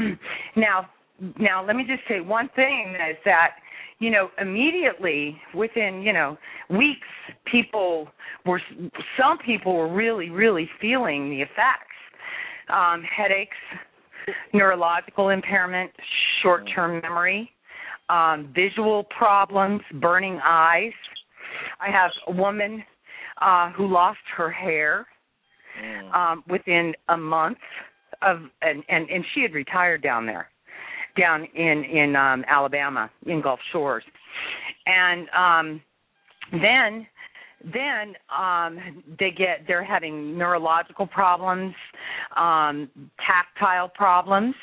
now now let me just say one thing is that, you know, immediately within, you know, weeks, people were, some people were really, really feeling the effects. Um, headaches, neurological impairment, short-term memory, um, visual problems, burning eyes. I have a woman uh, who lost her hair um, within a month of, and, and, and she had retired down there. down in, in um, Alabama, in Gulf Shores. And um, then then um, they get, they're having neurological problems, um, tactile problems,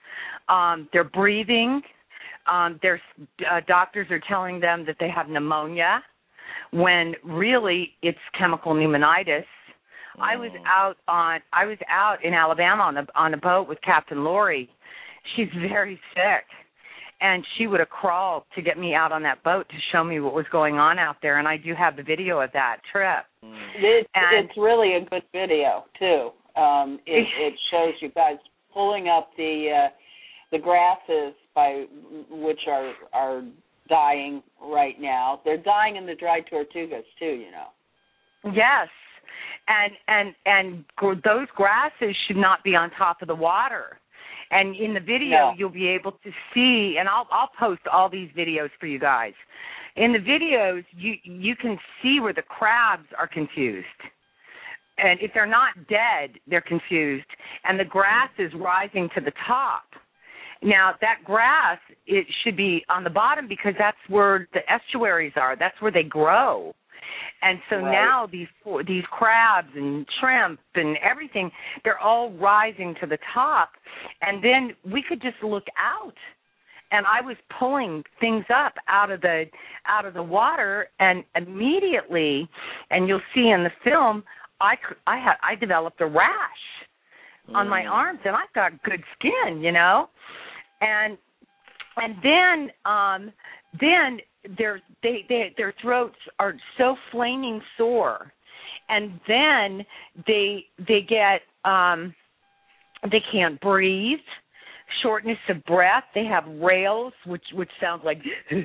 um, they're breathing. Um, their uh, doctors are telling them that they have pneumonia when really it's chemical pneumonitis. Oh. I was out on I was out in Alabama on a on a boat with Captain Lori. She's very sick, and she would have crawled to get me out on that boat to show me what was going on out there, and I do have the video of that trip. It, and, it's really a good video, too. Um, it, it shows you guys pulling up the uh, the grasses by which are are dying right now. They're dying in the dry tortugas, too, you know. Yes, and and and those grasses should not be on top of the water. And in the video, no. you'll be able to see, and I'll I'll post all these videos for you guys. In the videos, you you can see where the crabs are confused. And if they're not dead, they're confused. And the grass is rising to the top. Now, that grass, it should be on the bottom because that's where the estuaries are. That's where they grow. And so right. now these these crabs and shrimp and everything, they're all rising to the top. And then we could just look out. And I was pulling things up out of the out of the water, and immediately, and you'll see in the film, I I had I developed a rash mm. on my arms, and I've got good skin, you know, and and then um, then their they, they their throats are so flaming sore, and then they they get um, they can't breathe. Shortness of breath. They have rales, which which sounds like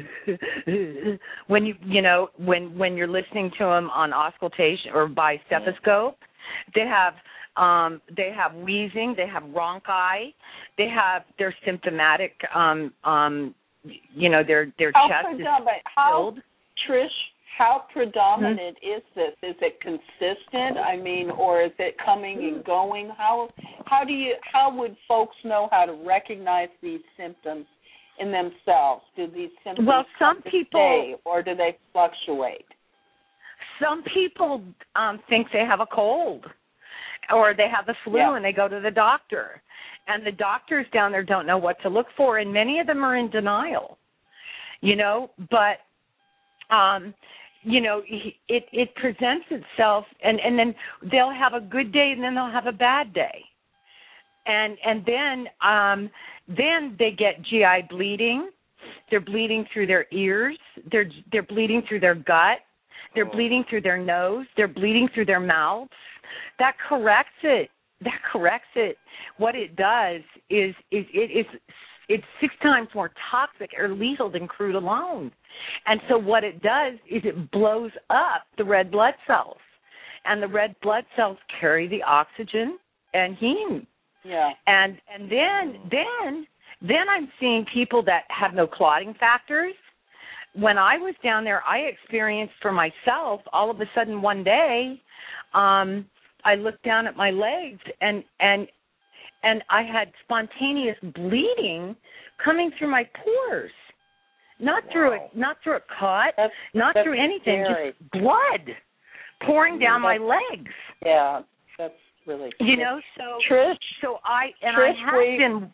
when you you know when when you're listening to them on auscultation or by stethoscope. They have um, they have wheezing. They have rhonchi. They have they're symptomatic. Um, um, you know their their how chest is how, filled. Trish, how predominant mm-hmm. is this? Is it consistent? I mean, or is it coming and going? How how do you how would folks know how to recognize these symptoms in themselves? Do these symptoms well, some come people stay, or do they fluctuate? Some people um, think they have a cold, or they have the flu, yeah. and they go to the doctor, and the doctors down there don't know what to look for, and many of them are in denial. You know, but um, you know, it it presents itself, and, and then they'll have a good day, and then they'll have a bad day, and and then um, then they get G I bleeding. They're bleeding through their ears. They're they're bleeding through their gut. They're oh. bleeding through their nose. They're bleeding through their mouths. That corrects it. That corrects it. What it does is is it is it's six times more toxic or lethal than crude alone. And so what it does is it blows up the red blood cells, and the red blood cells carry the oxygen and heme. Yeah. And and then then then I'm seeing people that have no clotting factors. When I was down there, I experienced for myself, all of a sudden one day, um, I looked down at my legs and and and I had spontaneous bleeding coming through my pores. Not wow. through a not through a cut, that's, not that's through anything, scary. Just blood pouring down that's, my legs. Yeah, that's really you know. So Trish, so I and Trish, I have we, been.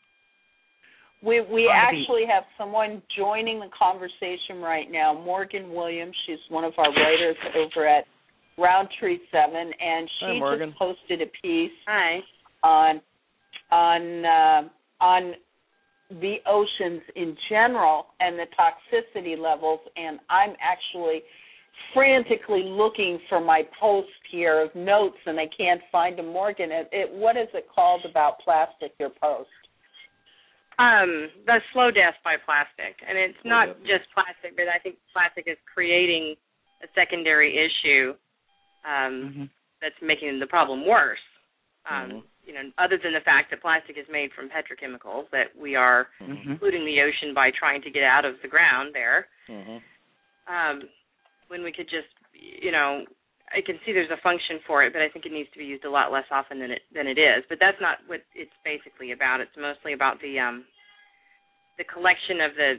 We we actually have someone joining the conversation right now, Morgan Williams. She's one of our writers over at Roundtree Seven, and she Hi, just posted a piece Hi. on on uh, on the oceans in general and the toxicity levels, and I'm actually frantically looking for my post here of notes, and I can't find them. Morgan, it, it, what is it called about plastic, your post? Um, the slow death by plastic. And it's not just plastic, but I think plastic is creating a secondary issue um, mm-hmm. that's making the problem worse. Um, mm-hmm. You know, other than the fact that plastic is made from petrochemicals that we are mm-hmm. polluting the ocean by trying to get out of the ground there. Mm-hmm. Um, when we could just, you know, I can see there's a function for it, but I think it needs to be used a lot less often than it than it is. But that's not what it's basically about. It's mostly about the um, the collection of the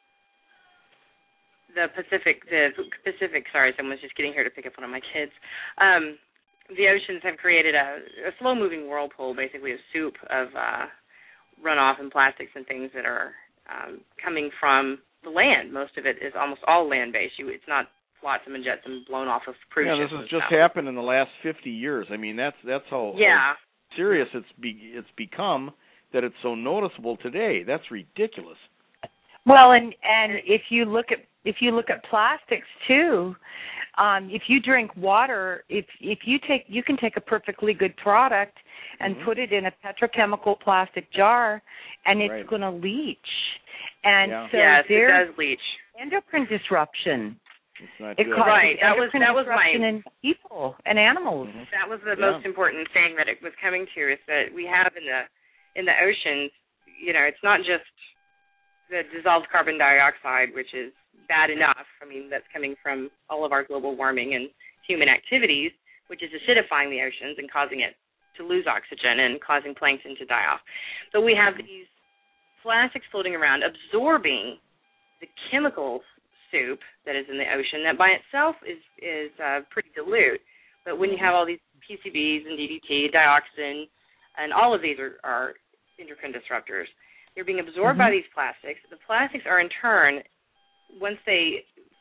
the Pacific the Pacific. Sorry, someone's just getting here to pick up one of my kids. Um, the oceans have created a, a slow-moving whirlpool, basically a soup of uh, runoff and plastics and things that are um, coming from the land. Most of it is almost all land-based. You, it's not flotsam and jetsam blown off of cruise ships. Yeah, this has just happened in the last fifty years. I mean, that's that's how, yeah. how serious it's be, it's become that it's so noticeable today. That's ridiculous. Well, and and if you look at if you look at plastics too, um, if you drink water, if if you take you can take a perfectly good product and mm-hmm. put it in a petrochemical plastic jar, and it's right. going to leach. And yeah. so yes, there's it does leach. Endocrine disruption. It's not it good. Right. That was that was my in people and animals. Mm-hmm. That was the yeah. most important thing that it was coming to is that we have in the in the oceans. You know, it's not just the dissolved carbon dioxide, which is bad enough. I mean, that's coming from all of our global warming and human activities, which is acidifying the oceans and causing it to lose oxygen and causing plankton to die off. But we have these plastics floating around, absorbing the chemical soup that is in the ocean that by itself is is uh, pretty dilute. But when you have all these P C Bs and D D T, dioxin, and all of these are, are endocrine disruptors, they're being absorbed mm-hmm. by these plastics. The plastics are in turn, once they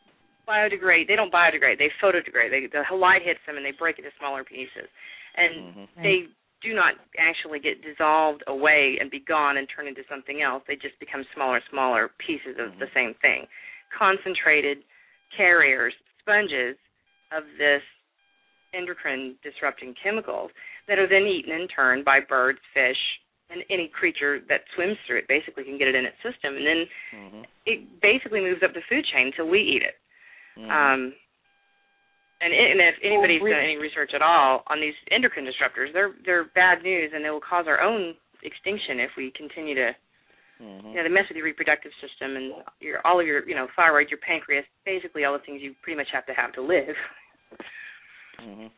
biodegrade. They don't biodegrade. They photodegrade. They, the light hits them and they break into smaller pieces, and mm-hmm. they do not actually get dissolved away and be gone and turn into something else. They just become smaller, smaller pieces of mm-hmm. the same thing. Concentrated carriers, sponges of this endocrine-disrupting chemicals that are then eaten in turn by birds, fish, and any creature that swims through it basically can get it in its system. And then mm-hmm. it basically moves up the food chain until we eat it. Mm-hmm. Um, and, it, and if anybody's done any research at all on these endocrine disruptors, they're they're bad news, and they will cause our own extinction if we continue to, mm-hmm. you know, they mess with your reproductive system and your all of your, you know, thyroid, your pancreas, basically all the things you pretty much have to have to live. Mm-hmm.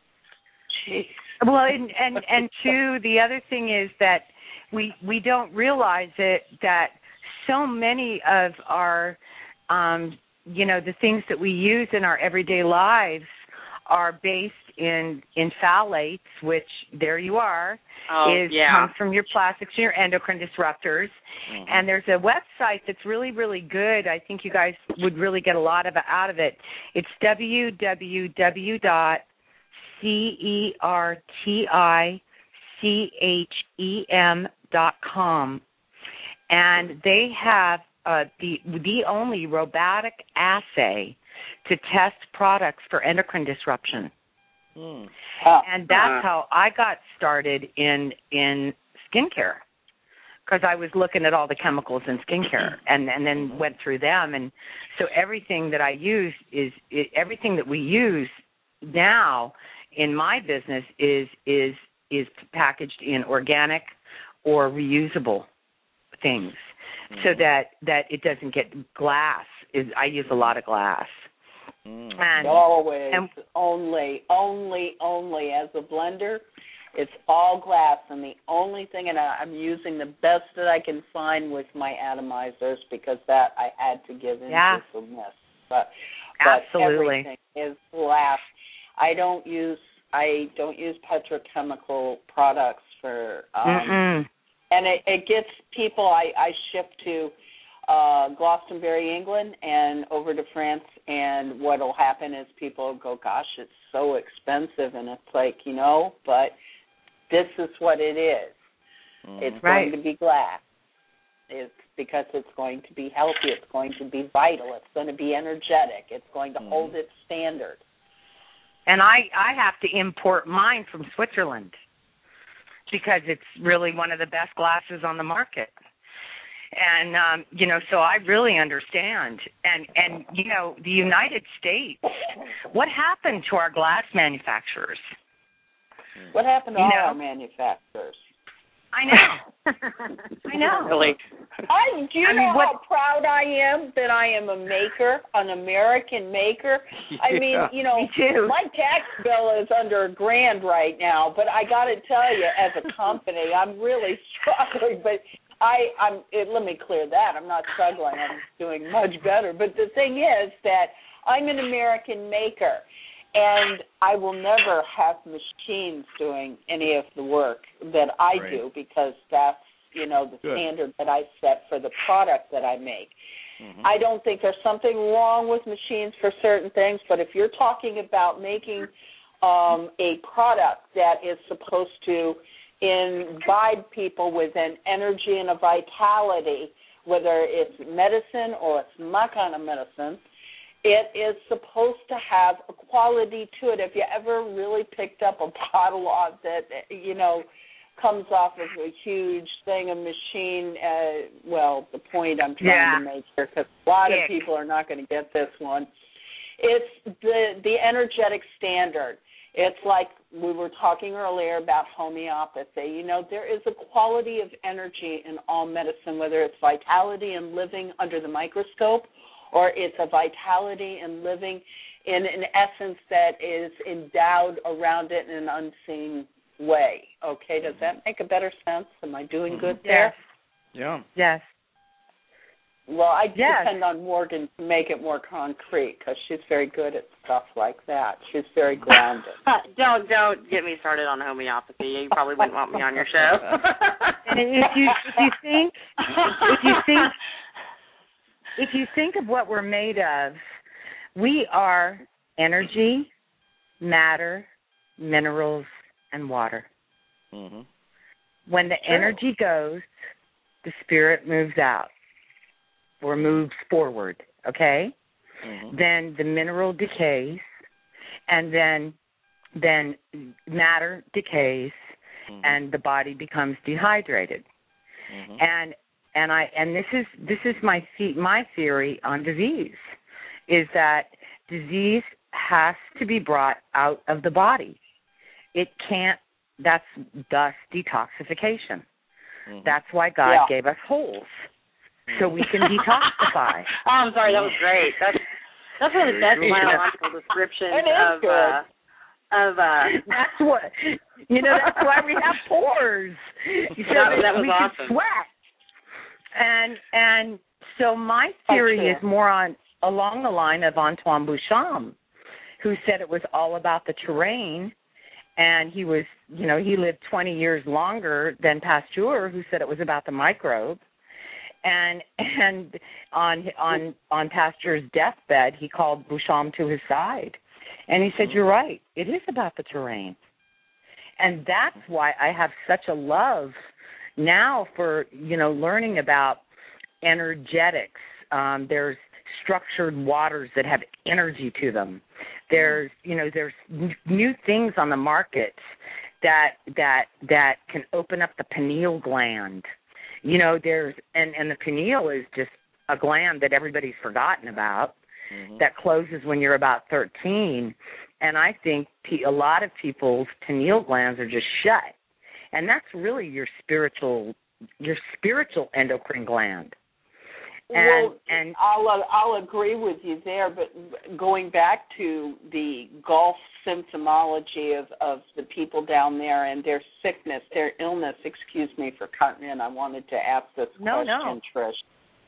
Well, and, and and two, the other thing is that we we don't realize it that so many of our, um, you know, the things that we use in our everyday lives are based in in phthalates, which there you are, oh, is yeah. comes from your plastics and your endocrine disruptors. Mm-hmm. And there's a website that's really, really good. I think you guys would really get a lot of out of it. It's w w w dot C E R T I C H E M dot com, and they have uh, the the only robotic assay to test products for endocrine disruption. Mm. And that's how I got started in in skincare, because I was looking at all the chemicals in skincare and, and then went through them. And so everything that I use is it, everything that we use now in my business is is is packaged in organic or reusable things, mm. so that, that it doesn't get glass. Is I use a lot of glass. Mm. And, always, and, only, only, only as a blender, it's all glass, and the only thing, and I, I'm using the best that I can find with my atomizers, because that I had to give in yeah. to some mess. But, but Absolutely. everything is glass. I don't use I don't use petrochemical products for, um, and it, it gets people. I, I ship to uh, Glastonbury, England, and over to France. And what'll happen is people go, "Gosh, it's so expensive," and it's like, you know, but this is what it is. Mm. It's right. going to be glass. It's because it's going to be healthy. It's going to be vital. It's going to be energetic. It's going to mm. hold its standard. And I, I have to import mine from Switzerland because it's really one of the best glasses on the market. And, um, you know, so I really understand. And, and, you know, the United States, what happened to our glass manufacturers? What happened to you all know? our manufacturers? I know. I know. Really? I, do you I know mean, what, how proud I am that I am a maker, an American maker? Yeah. I mean, you know, Me too. my tax bill is under a grand right now, but I got to tell you, as a company, I'm really struggling. But I, I'm. It, let me clear that. I'm not struggling. I'm doing much better. But the thing is that I'm an American maker. And I will never have machines doing any of the work that I right. do, because that's, you know, the Good. standard that I set for the product that I make. Mm-hmm. I don't think there's something wrong with machines for certain things, but if you're talking about making um, a product that is supposed to imbibe people with an energy and a vitality, whether it's medicine or it's not kind of medicine, it is supposed to have a quality to it. If you ever really picked up a bottle of that, you know, comes off of a huge thing, a machine, uh, well, the point I'm trying yeah. to make here, because a lot Kick. of people are not going to get this one. It's the the energetic standard. It's like we were talking earlier about homeopathy. You know, there is a quality of energy in all medicine, whether it's vitality and living under the microscope, or it's a vitality in living in an essence that is endowed around it in an unseen way. Okay, does that make a better sense? Am I doing good yes. there? Yeah. Yes. Well, I yes. depend on Morgan to make it more concrete, because she's very good at stuff like that. She's very grounded. don't don't get me started on homeopathy. You probably wouldn't want me on your show. And if you if you think if you think If you think of what we're made of, We are energy, matter, minerals, and water. Mm-hmm. When the Sure. energy goes, the spirit moves out or moves forward, okay? Mm-hmm. Then the mineral decays, and then then matter decays, Mm-hmm. and the body becomes dehydrated. Mm-hmm. And and I and this is this is my the- my theory on disease, is that disease has to be brought out of the body. It can't. That's thus detoxification. Mm-hmm. That's why God Yeah. gave us holes, so we can detoxify. Oh, I'm sorry, that was great. That's that's one of the best Very cool. biological descriptions It is of good. uh, of uh That's what you know. That's why we have pores. So That- that was we awesome. can sweat. And and so my theory true. is more on along the line of Antoine Boucham, who said it was all about the terrain, and he was you know he lived twenty years longer than Pasteur, who said it was about the microbe. And and on on on Pasteur's deathbed, he called Boucham to his side, and he said, "You're right. It is about the terrain." And that's why I have such a love now for you know learning about energetics. Um, there's structured waters that have energy to them. There's you know there's n- new things on the market that that that can open up the pineal gland. You know, there's, and, and the pineal is just a gland that everybody's forgotten about, Mm-hmm. that closes when you're about thirteen. And I think pe- a lot of people's pineal glands are just shut. And that's really your spiritual, your spiritual endocrine gland. And, well, and I'll uh, I'll agree with you there, but going back to the Gulf symptomology of, of the people down there and their sickness, their illness. Excuse me for cutting in. I wanted to ask this No, question, no. Trish.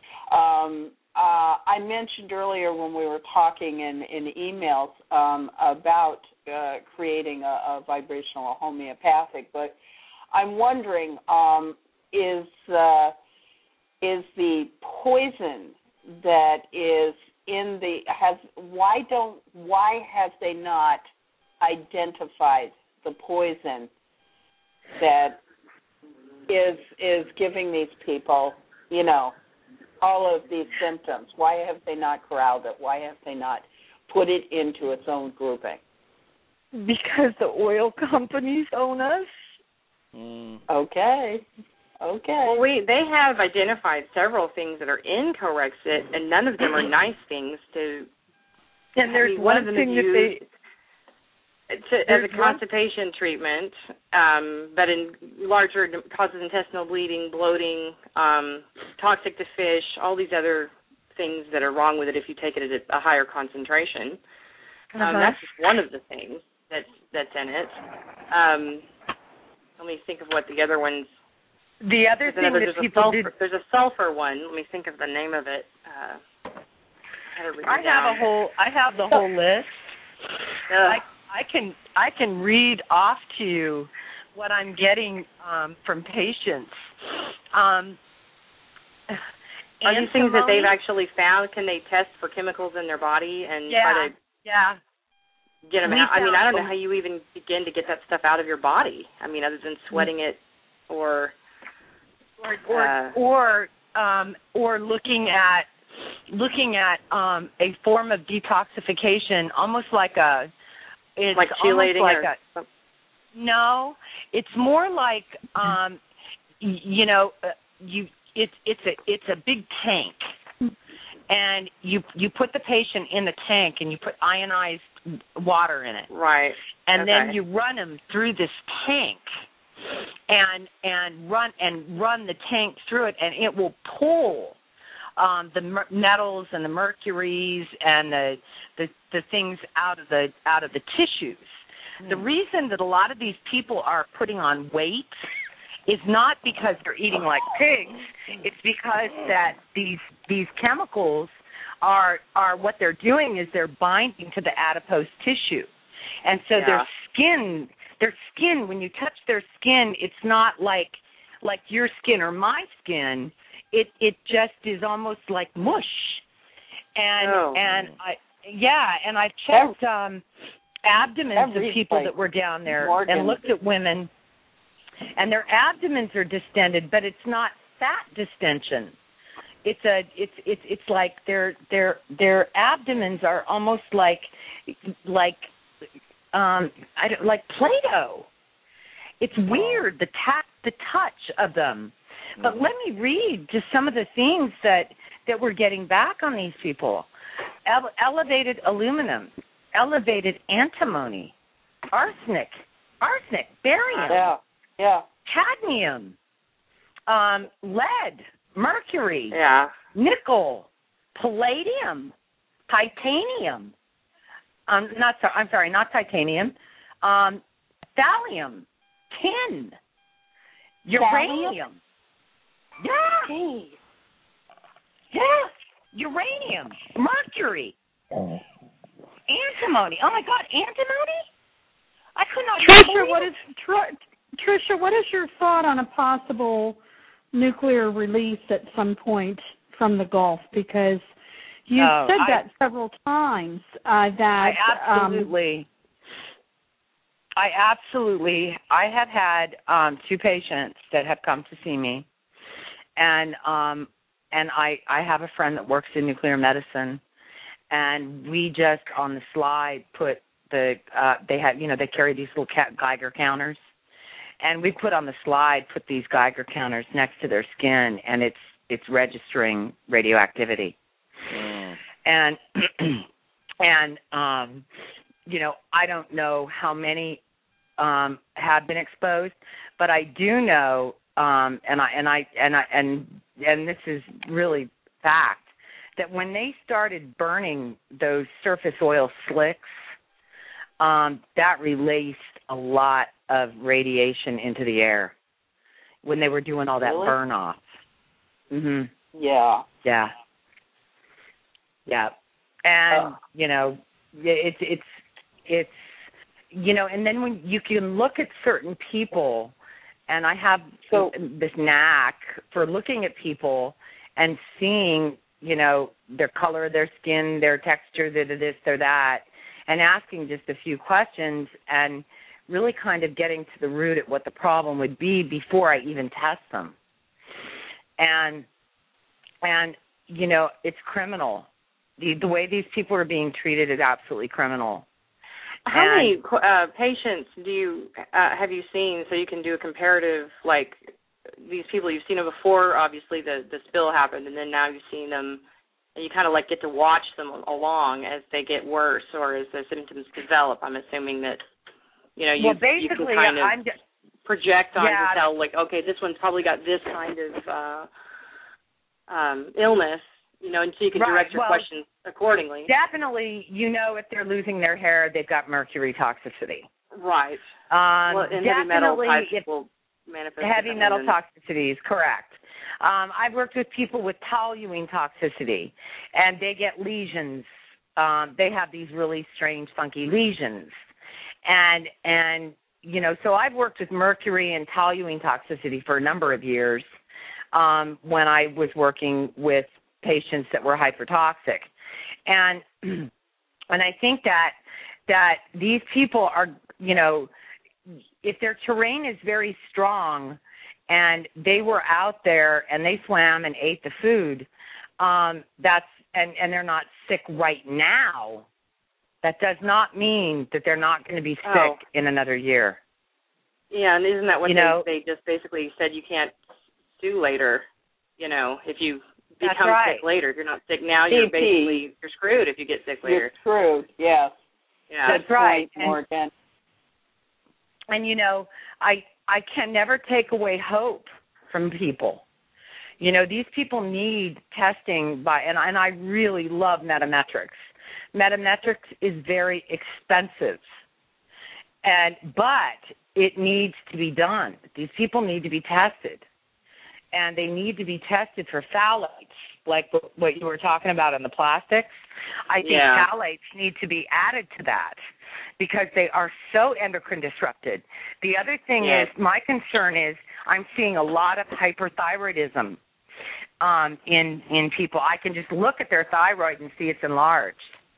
Um, uh, I mentioned earlier when we were talking in, in emails um, about uh, creating a, a vibrational homeopathic, but I'm wondering, um, is uh, is the poison that is in the has why don't why have they not identified the poison that is is giving these people, you know, all of these symptoms? Why have they not corralled it? Why have they not put it into its own grouping? because the oil companies own us. Mm. Okay. Okay. Well, we they have identified several things that are in Corexit, and none of them are nice things to. And there's I mean, one one of them thing is that they used to, as there's a one- constipation treatment, um, but in larger causes intestinal bleeding, bloating, um, toxic to fish, all these other things that are wrong with it if you take it at a higher concentration. Um, Uh-huh. that's just one of the things that's that's in it. Um, let me think of what the other ones. The other There's thing another, that there's people a did. sulfur, there's a sulfur one. Let me think of the name of it. Uh, I, had it written I have down. a whole. I have the whole list. Ugh. I, I can I can read off to you what I'm getting um, from patients. Um, Are these things that they've antimony- actually found? Can they test for chemicals in their body and Yeah, try to yeah. get them We out? I mean, I don't know found- how you even begin to get that stuff out of your body. I mean, other than sweating it or Or or uh, or um, or looking at looking at um, a form of detoxification, almost like a it's like almost chelating like or a, some- no, it's more like um, y- you know uh, you it's it's a it's a big tank, and you you put the patient in the tank and you put ionized water in it, right. and Okay. then you run them through this tank, and and run and run the tank through it, and it will pull um, the mer- metals and the mercuries and the, the the things out of the out of the tissues. Mm. The reason that a lot of these people are putting on weight is not because they're eating like pigs. It's because that these these chemicals are are what they're doing is they're binding to the adipose tissue, and so Yeah. their skin. Their skin, when you touch their skin, it's not like like your skin or my skin. It it just is almost like mush, and Oh. and I yeah, and I checked um, abdomens of people place. that were down there Morgan. and looked at women, and their abdomens are distended, but it's not fat distension. It's a it's it's it's like their their their abdomens are almost like like um I don't like Play-Doh. It's weird, the ta- the touch of them. But let me read just some of the things that, that we're getting back on these people. Ele- elevated aluminum, elevated antimony, arsenic, arsenic, barium, Yeah, yeah. cadmium, um, lead, mercury, Yeah. nickel, palladium, titanium. Um, not so, I'm sorry, not titanium. Um, thallium, tin, uranium. Yeah. Jeez. Yeah. Uranium, mercury, antimony. Oh my God, antimony! I could not. Tricia, what is Tr- Tricia? What is your thought on a possible nuclear release at some point from the Gulf? Because you've Oh, said I- that several times. Uh, that I absolutely. Um, I absolutely. I have had um, two patients that have come to see me, and um, and I, I have a friend that works in nuclear medicine, and we just on the slide put the uh, they have you know they carry these little Geiger counters, and we put on the slide put these Geiger counters next to their skin, and it's it's registering radioactivity, mm. and and um, you know I don't know how many um, have been exposed, but I do know. Um, and I and I and I and and this is really fact that when they started burning those surface oil slicks, um, that released a lot of radiation into the air when they were doing all that Really? burn off. Mhm. Yeah. Yeah. Yeah. And oh. you know, it's it's it's you know, and then when you can look at certain people. And I have so, this knack for looking at people and seeing, you know, their color, their skin, their texture, their this, their that, and asking just a few questions and really kind of getting to the root at what the problem would be before I even test them. And, and you know, it's criminal. The, the way these people are being treated is absolutely criminal. How and, many uh, patients do you uh, have you seen so you can do a comparative, like these people you've seen them before, obviously the, the spill happened, and then now you've seen them, and you kind of like get to watch them along as they get worse or as the symptoms develop. I'm assuming that, you know, you, well, basically, you can kind of I'm just, project on yeah, to tell, like, okay, this one's probably got this kind of uh, um, illness. You know, and so you can direct right. your well, questions accordingly. Definitely, you know, if they're losing their hair, they've got mercury toxicity. Right. Um, well, and heavy metal types if will manifest. Heavy metal toxicity is correct. Um, I've worked with people with toluene toxicity, and they get lesions. Um, they have these really strange, funky lesions, and and you know, so I've worked with mercury and toluene toxicity for a number of years um, when I was working with patients that were hypertoxic, and and I think that that these people are, you know, if their terrain is very strong, and they were out there and they swam and ate the food, um, that's and and they're not sick right now. That does not mean that they're not going to be sick oh. in another year. Yeah, and isn't that what you they know, they just basically said you can't sue later? You know, if you That's become right. sick later. If you're not sick now, C P. you're basically you're screwed if you get sick later. You're screwed, yes. Yeah. That's right. Point, Morgan. And, and, you know, I I can never take away hope from people. You know, these people need testing by, and, and I really love Metametrics. Metametrics is very expensive, and but it needs to be done. These people need to be tested. And they need to be tested for phthalates, like what you were talking about in the plastics. I think yeah. phthalates need to be added to that because they are so endocrine disrupted. The other thing yes. is, my concern is I'm seeing a lot of hyperthyroidism um, in in people. I can just look at their thyroid and see it's enlarged.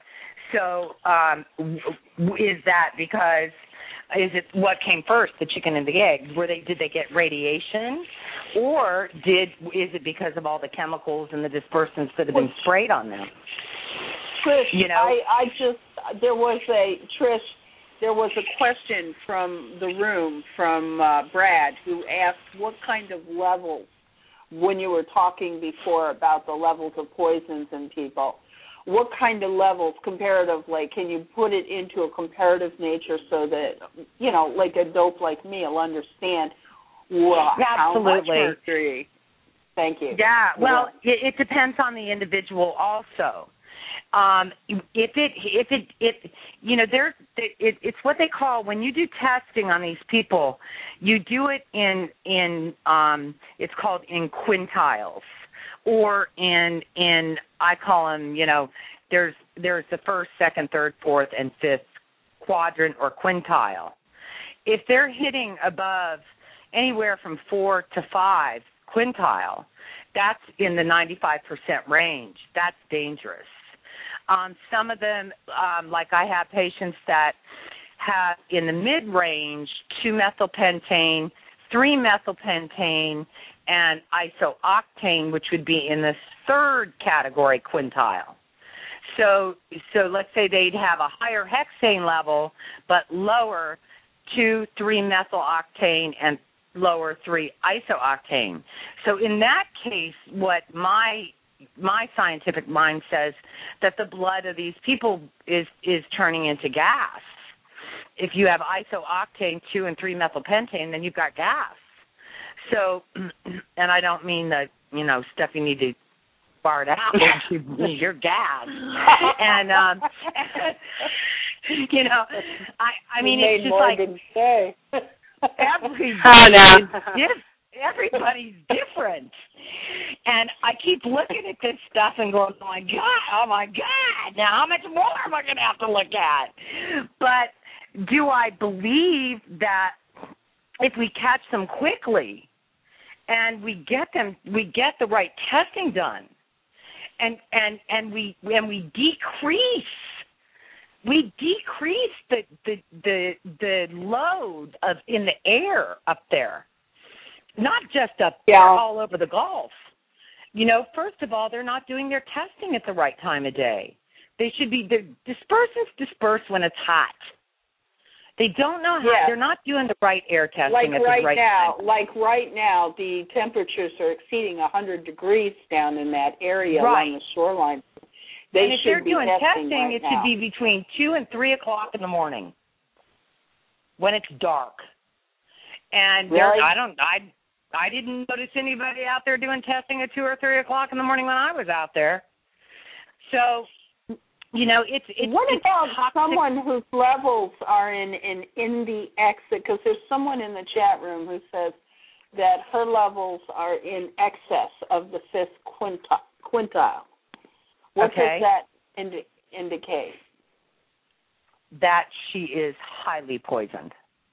so um, w- is that because is it what came first, the chicken and the egg? Were they did they get radiation, or did is it because of all the chemicals and the dispersants that have been sprayed on them? Trish, you know, I, I just there was a Trish. There was a question from the room from uh, Brad who asked what kind of levels, when you were talking before about the levels of poisons in people, what kind of levels comparatively, can you put it into a comparative nature so that, you know, like a dope like me will understand well, how much mercury? Thank you. Yeah, well, it, it depends on the individual also. Um, if it, if it, it, you know, there, it, it's what they call when you do testing on these people, you do it in, in, um, it's called in quintiles, or in, in, I call them, you know, there's, there's the first, second, third, fourth, and fifth quadrant or quintile. If they're hitting above anywhere from four to five quintile, that's in the ninety-five percent range. That's dangerous. Um, some of them, um, like I have patients that have in the mid-range two methylpentane, three methylpentane, and isooctane, which would be in the third category quintile. So, so let's say they'd have a higher hexane level, but lower two, three methyloctane, and lower three isooctane. So in that case, what my my scientific mind says that the blood of these people is is turning into gas. If you have isooctane, two and three methylpentane, then you've got gas. So, and I don't mean the, you know, stuff you need to fart out. Your gas. And, um, you know, I, I mean, you it's just like say. everybody oh, no. is diff- everybody's different. And I keep looking at this stuff and going, oh, my God, oh, my God, now how much more am I going to have to look at? But do I believe that if we catch them quickly and we get them, we get the right testing done, and and and we and we decrease, we decrease the the the, the load of in the air up there, not just up yeah. there, all over the Gulf. You know, first of all, they're not doing their testing at the right time of day. They should be, the dispersants disperse when it's hot. They don't know how, yeah. they're not doing the right air testing like at right the right now, time. Like right now, the temperatures are exceeding one hundred degrees down in that area right. along the shoreline. They and if should they're be doing testing, testing, right it now. should be between two and three o'clock in the morning when it's dark. And really? I don't, I, I didn't notice anybody out there doing testing at two or three o'clock in the morning when I was out there. So, you know, it's it's. What it's about toxic. someone whose levels are in in, in the exit? Because there's someone in the chat room who says that her levels are in excess of the fifth quinti- quintile. What okay. does that indi- indicate? That she is highly poisoned.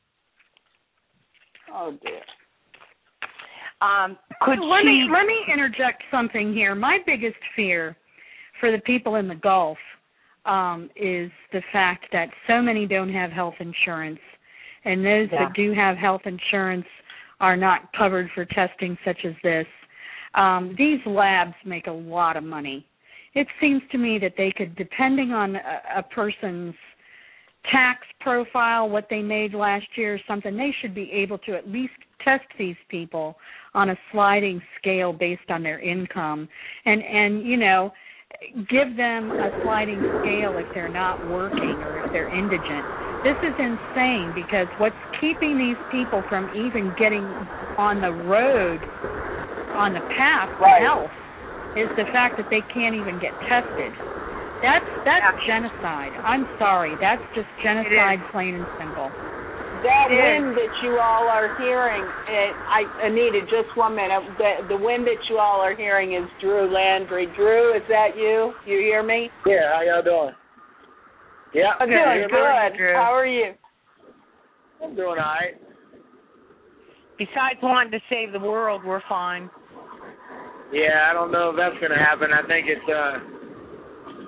Oh dear. Um, could let she? me let me interject something here. My biggest fear for the people in the Gulf um, is the fact that so many don't have health insurance, and those yeah. that do have health insurance are not covered for testing such as this. Um, these labs make a lot of money. It seems to me that they could, depending on a, a person's tax profile, what they made last year or something, they should be able to at least test these people on a sliding scale based on their income, and, and you know, give them a sliding scale if they're not working or if they're indigent. This is insane, because what's keeping these people from even getting on the road, on the path to right. health, is the fact that they can't even get tested. That's that's yeah. genocide. I'm sorry. That's just genocide, plain and simple. That it wind is. that you all are hearing, uh, I, Anita, just one minute. The, the wind that you all are hearing is Drew Landry. Drew, is that you? You hear me? Yeah, how y'all doing? Yeah. Oh, good, good. Drew. How are you? I'm doing all right. Besides wanting to save the world, we're fine. Yeah, I don't know if that's going to happen. I think it's, uh,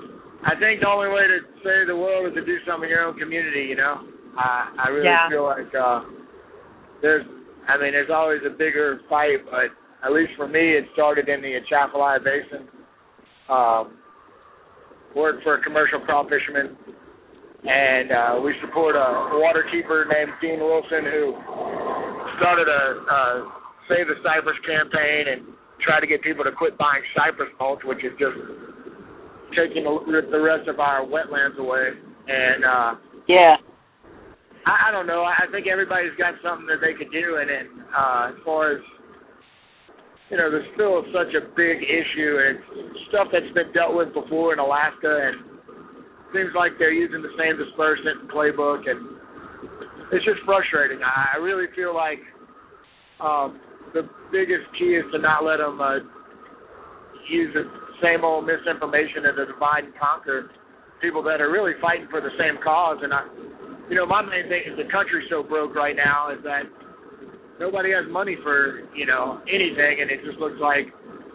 I think the only way to save the world is to do something in your own community, you know? I, I really yeah. feel like uh, there's, I mean, there's always a bigger fight, but at least for me, it started in the Atchafalaya Basin. Um, worked for a commercial craw fisherman, and uh, we support a waterkeeper named Dean Wilson who started a, a Save the Cypress campaign and tried to get people to quit buying cypress mulch, which is just taking the rest of our wetlands away. And uh, yeah, I, I don't know. I think everybody's got something that they could do, and then uh, as far as you know, there's still such a big issue, and it's stuff that's been dealt with before in Alaska, and it seems like they're using the same dispersant and playbook, and it's just frustrating. I really feel like um, the biggest key is to not let them uh, use the same old misinformation and to divide and conquer people that are really fighting for the same cause. And, I, you know, my main thing is the country's so broke right now is that nobody has money for, you know, anything, and it just looks like,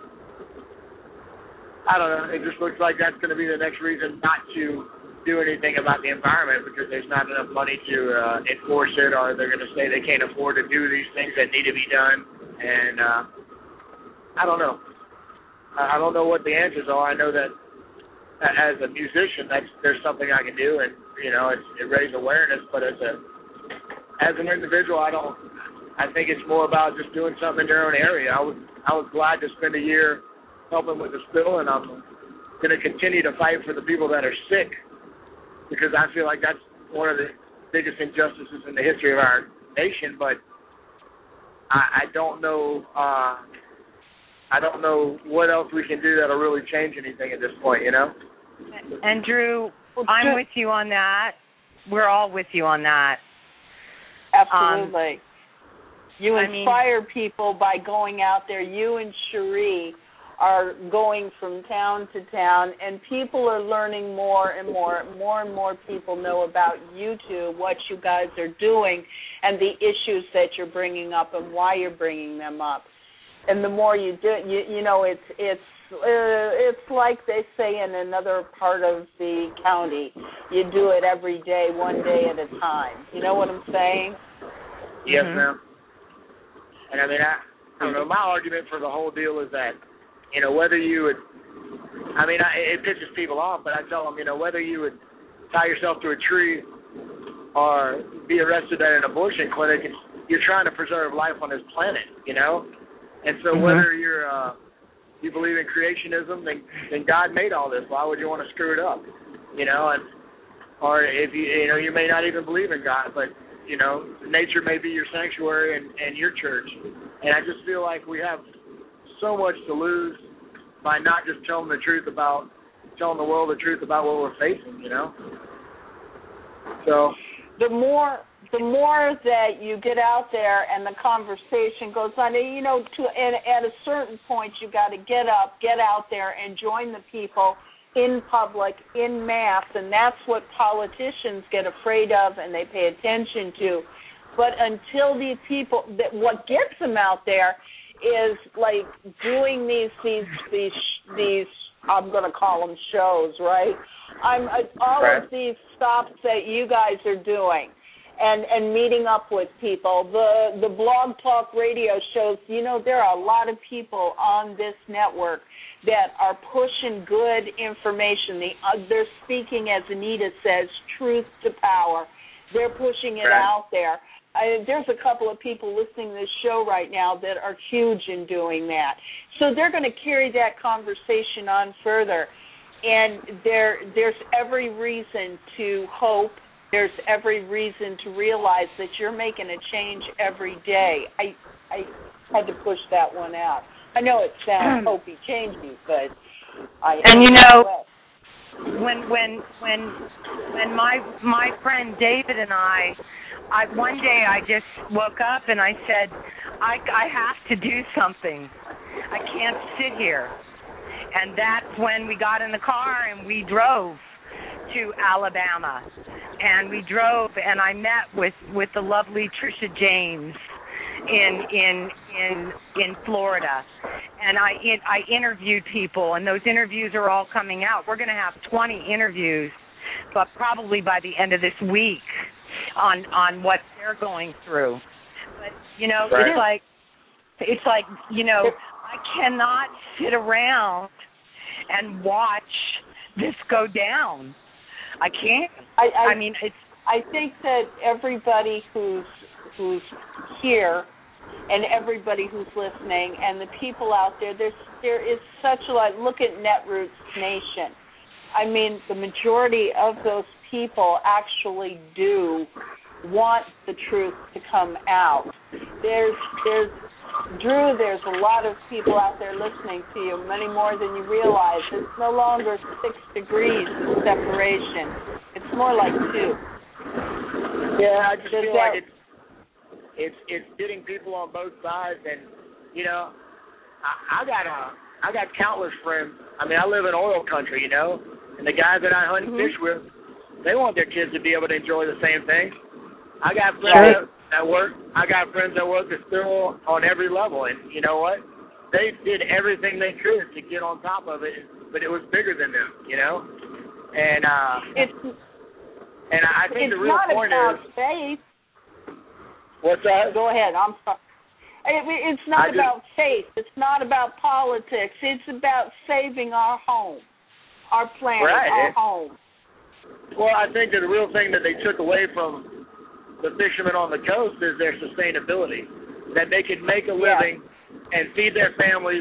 I don't know, it just looks like that's going to be the next reason not to do anything about the environment because there's not enough money to uh, enforce it, or they're going to say they can't afford to do these things that need to be done. And uh, I don't know. I don't know what the answers are. I know that as a musician, that's there's something I can do, and, you know, it's, it raises awareness, but as a as an individual, I don't, I think it's more about just doing something in your own area. I was I was glad to spend a year helping with the spill, and I'm going to continue to fight for the people that are sick because I feel like that's one of the biggest injustices in the history of our nation. But I, I don't know. Uh, I don't know what else we can do that'll really change anything at this point. You know. And Drew, I'm with you on that. We're all with you on that. Absolutely. Um, You inspire I mean, people by going out there. You and Cherie are going from town to town, and people are learning more and more. More and more people know about YouTube, what you guys are doing, and the issues that you're bringing up and why you're bringing them up. And the more you do, you, you know, it's it's uh, it's like they say in another part of the county. You do it every day, one day at a time. You know what I'm saying? Yes, mm-hmm. ma'am. And I mean, I, I don't know, my argument for the whole deal is that, you know, whether you would, I mean, I, it pisses people off, but I tell them, you know, whether you would tie yourself to a tree or be arrested at an abortion clinic, it's, you're trying to preserve life on this planet, you know? And so mm-hmm. whether you're, uh, you believe in creationism, then, then God made all this. Why would you want to screw it up, you know? And or if you, you know, you may not even believe in God, but you know, nature may be your sanctuary and, and your church. And I just feel like we have so much to lose by not just telling the truth about, telling the world the truth about what we're facing, you know? So the more the more that you get out there and the conversation goes on, you know, to and at a certain point you got to get up, get out there and join the people in public, in mass, and that's what politicians get afraid of and they pay attention to. But until these people, that what gets them out there is like doing these these these these I'm going to call them shows, right? I'm all right. of these stops that you guys are doing, and and meeting up with people. The the Blog Talk Radio shows. You know, there are a lot of people on this network that are pushing good information. The, uh, they're speaking, as Anita says, truth to power. They're pushing it right. out there. I, there's a couple of people listening to this show right now that are huge in doing that. So they're going to carry that conversation on further. And there, there's every reason to hope. There's every reason to realize that you're making a change every day. I, I had to push that one out. I know it sounds hopey changey, but I and you know when when when when my my friend David and I, I one day I just woke up and I said, I I have to do something. I can't sit here. And that's when we got in the car and we drove to Alabama, and we drove and I met with with the lovely Trisha James in in in in Florida, and I I interviewed people, and those interviews are all coming out. We're going to have twenty interviews, but probably by the end of this week on on what they're going through. But you know, right. it's like it's like you know, I cannot sit around and watch this go down. I can't. I, I, I mean, it's. I think that everybody who's who's here and everybody who's listening and the people out there, there's there is such a lot. Look at Netroots Nation. I mean, the majority of those people actually do want the truth to come out. There's there's Drew, there's a lot of people out there listening to you, many more than you realize. It's no longer six degrees of separation. It's more like two. Yeah, I just Does feel that, like it's it's it's getting people on both sides, and you know, I, I got a I got countless friends. I mean, I live in oil country, you know, and the guys that I hunt and mm-hmm. fish with, they want their kids to be able to enjoy the same thing. I got friends right. that, that work. I got friends that work at still on every level, and you know what? They did everything they could to get on top of it, but it was bigger than them, you know. And uh, it's and I think it's the real not point about is faith. What's that? Go ahead. I'm sorry. It, it's not I about just, faith. It's not about politics. It's about saving our home, our planet, right. our it, home. Well, I think that the real thing that they took away from the fishermen on the coast is their sustainability, that they could make a living yes. and feed their families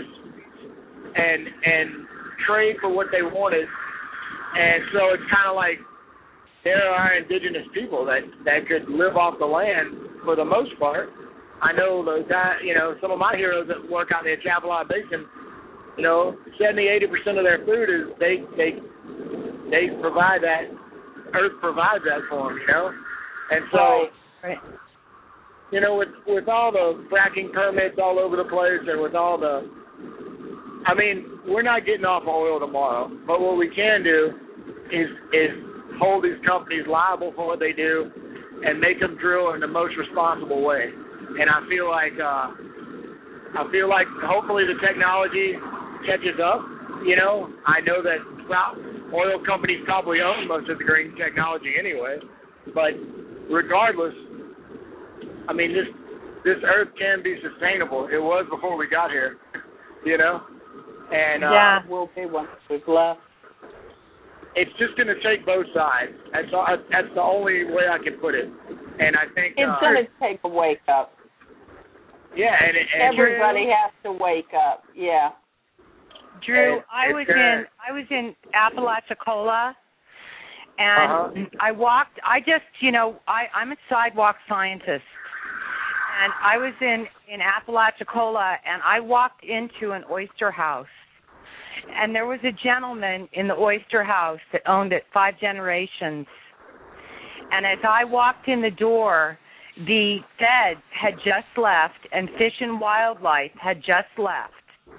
and and trade for what they wanted. And so it's kind of like there are indigenous people that, that could live off the land for the most part. I know the guy, you know, some of my heroes that work out in the Atchafalaya Basin, you know, seventy, eighty percent of their food is they they they provide that, Earth provides that for them, you know. And so, right. Right. you know, with with all the fracking permits all over the place and with all the, I mean, we're not getting off of oil tomorrow, but what we can do is is hold these companies liable for what they do and make them drill in the most responsible way. And I feel like uh, I feel like hopefully the technology catches up. You know, I know that well, oil companies probably own most of the green technology anyway. But regardless, I mean this this Earth can be sustainable. It was before we got here. You know, and uh, yeah, will be once we've left. It's just going to take both sides. That's all, that's the only way I can put it. And I think it's uh, going to take a wake up. Yeah, and, and everybody Drew, has to wake up. Yeah. Drew, and I was gonna, in I was in Apalachicola, and uh-huh. I walked. I just you know I I'm a sidewalk scientist, and I was in in Apalachicola, and I walked into an oyster house. And there was a gentleman in the oyster house that owned it five generations. And as I walked in the door, the feds had just left and Fish and Wildlife had just left.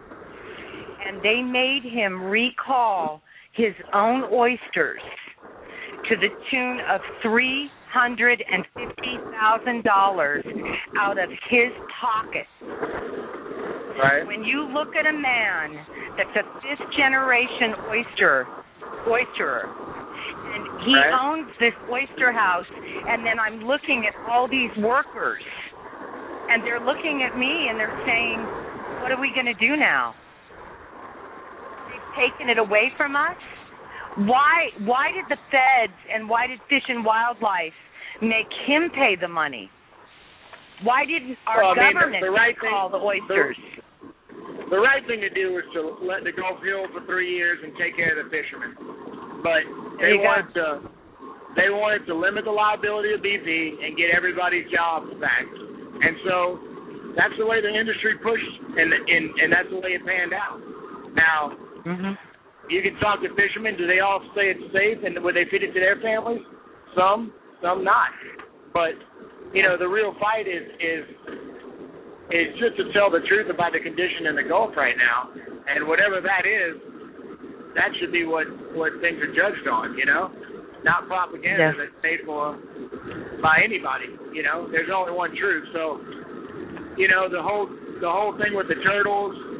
And they made him recall his own oysters to the tune of three hundred fifty thousand dollars out of his pocket. Right. When you look at a man that's a fifth-generation oyster, oysterer, and he right. owns this oyster house, and then I'm looking at all these workers, and they're looking at me, and they're saying, what are we going to do now? They've taken it away from us? Why, why did the feds and why did Fish and Wildlife make him pay the money? Why didn't our well, I mean, government the, the right call thing, the oysters? The, the right thing to do is to let the Gulf heal for three years and take care of the fishermen. But they wanted to they wanted to limit the liability of B P and get everybody's jobs back. And so that's the way the industry pushed, and and, and that's the way it panned out. Now, mm-hmm. you can talk to fishermen. Do they all say it's safe, and would they fit it to their families? Some, some not. But you know, the real fight is is is just to tell the truth about the condition in the Gulf right now, and whatever that is, that should be what, what things are judged on, you know, not propaganda yeah. that's paid for by anybody. You know, there's only one truth. So, you know, the whole the whole thing with the turtles,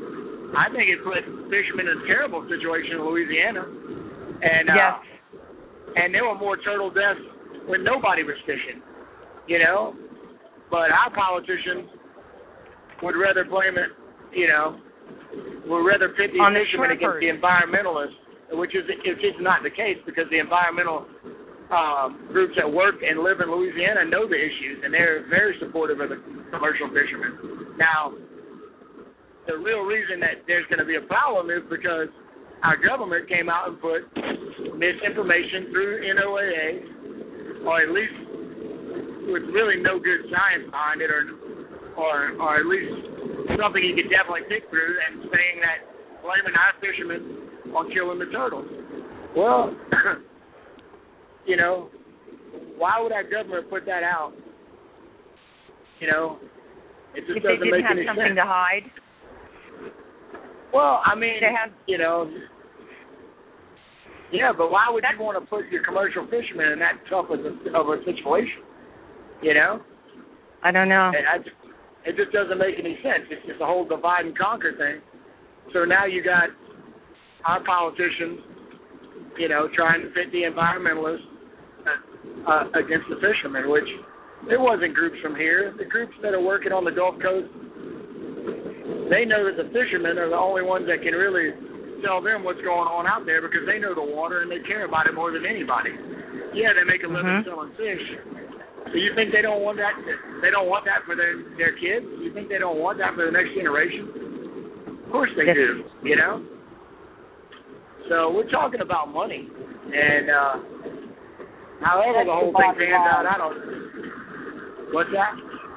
I think it put fishermen in a terrible situation in Louisiana. And uh, yes. and there were more turtle deaths when nobody was fishing, you know. But our politicians would rather blame it, you know, would rather pit the On the fishermen against the environmentalists, which is which is not the case, because the environmental um, groups that work and live in Louisiana know the issues, and they're very supportive of the commercial fishermen. Now, the real reason that there's going to be a problem is because our government came out and put misinformation through N O A A, or at least with really no good science behind it, or or or at least something you could definitely pick through, and saying that blaming our fishermen on killing the turtles. Well, you know, why would our government put that out? You know, it just if they doesn't didn't make have any something sense. to hide. Well, I mean, They have, you know, yeah, but why would you want to put your commercial fishermen in that tough of a, of a situation? You know? I don't know. And I, it just doesn't make any sense. It's just a whole divide and conquer thing. So now you got our politicians, you know, trying to pit the environmentalists uh, uh, against the fishermen, which there wasn't groups from here. The groups that are working on the Gulf Coast, they know that the fishermen are the only ones that can really tell them what's going on out there, because they know the water and they care about it more than anybody. Yeah, they make a living Mm-hmm. selling fish. So you think they don't want that? They don't want that for their their kids? You think they don't want that for the next generation? Of course they yes. do. You know. So we're talking about money, and uh, however That's the whole the thing bottom pans line. out, I don't. What's that?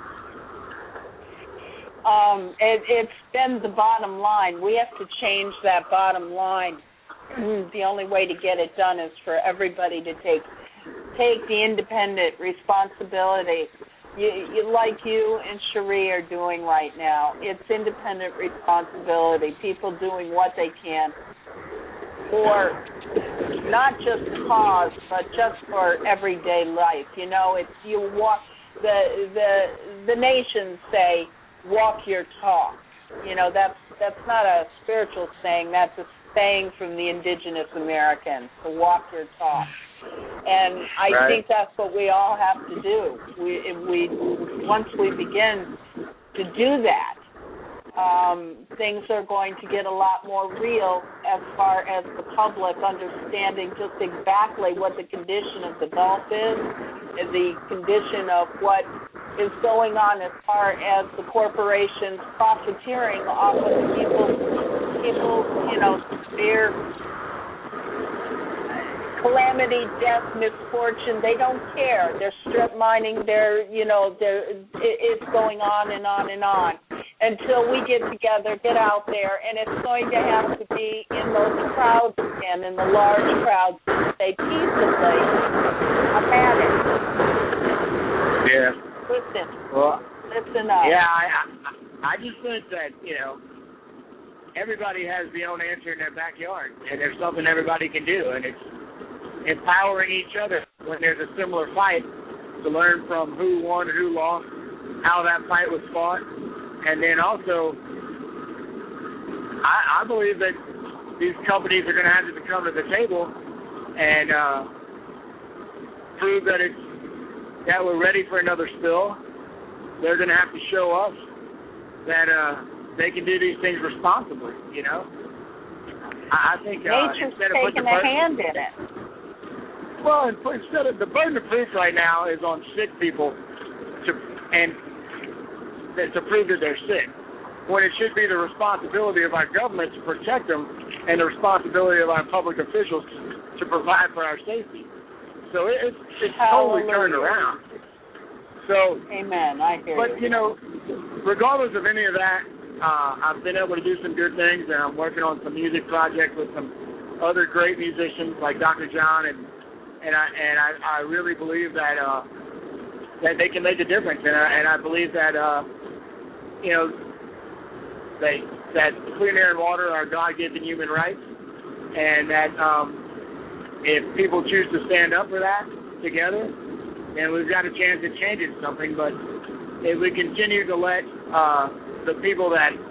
Um, it, it's been the bottom line. We have to change that bottom line. The only way to get it done is for everybody to take take the independent responsibility, you, you, like you and Cherie are doing right now. It's independent responsibility. People doing what they can for not just cause, but just for everyday life. You know, it's you walk. The the the nations say, walk your talk. You know, that's that's not a spiritual saying. That's a saying from the indigenous Americans, to walk your talk. And I right. think that's what we all have to do. We we once we begin to do that, um, things are going to get a lot more real as far as the public understanding just exactly what the condition of the Gulf is, and the condition of what is going on as far as the corporations profiteering off of people, people, you know, their calamity, death, misfortune. They don't care. They're strip mining. They're, you know, they're, it, it's going on and on and on until we get together, get out there, and it's going to have to be in those crowds again, in the large crowds, to say peaceably, I'm at it. Yeah. Listen. Well, listen up. Yeah, I, I I just think that, you know, everybody has the own answer in their backyard, and there's something everybody can do, and it's empowering each other when there's a similar fight to learn from who won, who lost, how that fight was fought, and then also, I, I believe that these companies are going to have to come to the table and uh, prove that it's that we're ready for another spill. They're going to have to show us that uh, they can do these things responsibly, you know. I, I think uh, Nature's instead of taking putting a the hand in it. Well, instead of the burden of proof right now is on sick people to and to prove that they're sick, when it should be the responsibility of our government to protect them and the responsibility of our public officials to provide for our safety. So it, it's it's totally turned around. So, amen. I hear but, you. you know, regardless of any of that, uh, I've been able to do some good things, and I'm working on some music projects with some other great musicians like Doctor John, and and I and I, I really believe that uh, that they can make a difference, and I, and I believe that uh, you know they that clean air and water are God-given human rights, and that um, if people choose to stand up for that together, then we've got a chance of changing something. But if we continue to let uh, the people that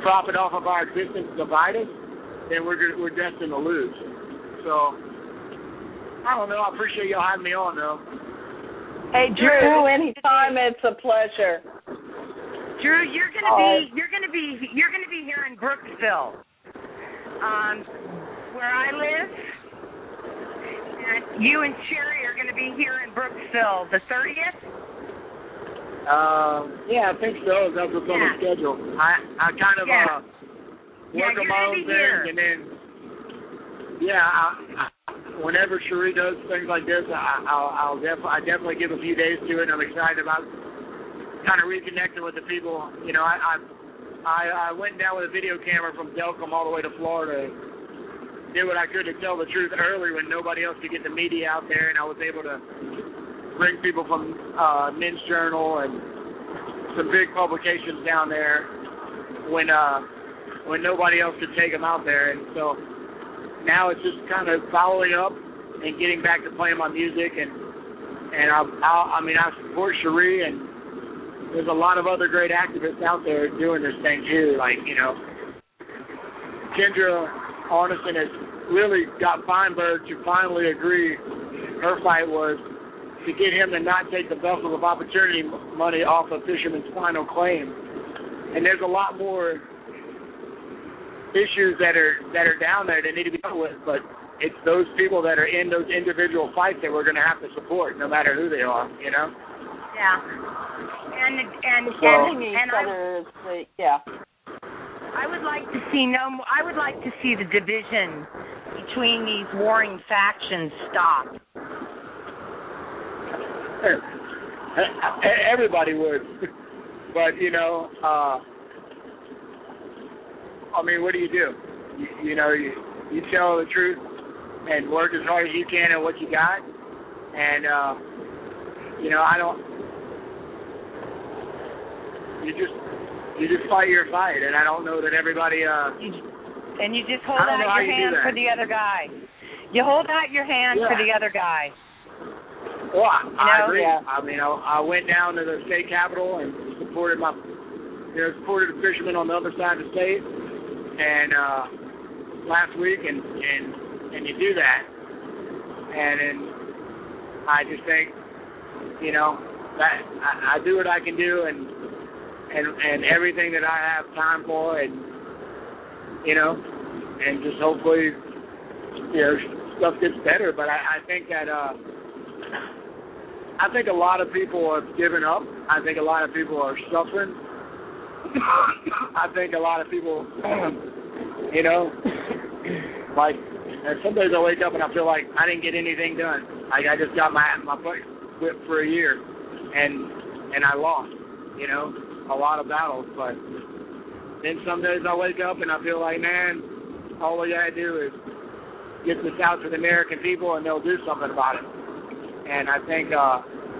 profit off of our existence divide us, then we're we're destined to lose. So I don't know. I appreciate y'all having me on, though. Hey, Drew. Drew, anytime, it's a pleasure. Drew, you're gonna be you're gonna be you're gonna be here in Brooksville, um, where I live. And you and Sherry are gonna be here in Brooksville the thirtieth. Um, yeah, I think so. That's what's on Yeah. the schedule. I, I kind of Yeah. uh, Yeah, work you're on my gonna own be thing, here. and then yeah, I, I, whenever Cherie does things like this, I, I'll, I'll def- I definitely give a few days to it. I'm excited about kind of reconnecting with the people. You know, I, I I I went down with a video camera from Delcom all the way to Florida. Did what I could to tell the truth early when nobody else could get the media out there, and I was able to bring people from uh, Men's Journal and some big publications down there when uh, when nobody else could take them out there. And so now it's just kind of following up and getting back to playing my music. And and I, I, I mean, I support Cherie, and there's a lot of other great activists out there doing this thing too. Like, you know, Kendra Arneson has really got Feinberg to finally agree. Her fight was to get him to not take the Vessel of Opportunity money off of Fisherman's final claim. And there's a lot more issues that are that are down there that need to be dealt with, but it's those people that are in those individual fights that we're going to have to support, no matter who they are, you know? Yeah. And and So, and, and I, I, yeah. I would like to see no. mo- I would like to see the division between these warring factions stop. Everybody would, but you know, uh, I mean, what do you do? You, you know, you you tell the truth and work as hard as you can at what you got, and uh, you know, I don't. You just you just fight your fight, and I don't know that everybody. Uh, You, and you just hold I don't know out how your you do hand that. for the other guy. You hold out your hand Yeah. for the other guy. Well, I, You I know? agree. Yeah. I mean, I, I went down to the state capitol and supported my, you know, supported the fishermen on the other side of the state, and uh, last week, and and and you do that, and then I just think, you know, that I, I do what I can do, and and and everything that I have time for, and you know, and just hopefully, you know, stuff gets better. But I, I think that. Uh, I think a lot of people have given up. I think a lot of people are suffering. I think a lot of people, you know, like, and some days I wake up and I feel like I didn't get anything done. Like I just got my my butt whipped for a year, and and I lost, you know, a lot of battles. But then some days I wake up and I feel like, man, all we gotta do is get this out to the American people, and they'll do something about it. And I think, uh,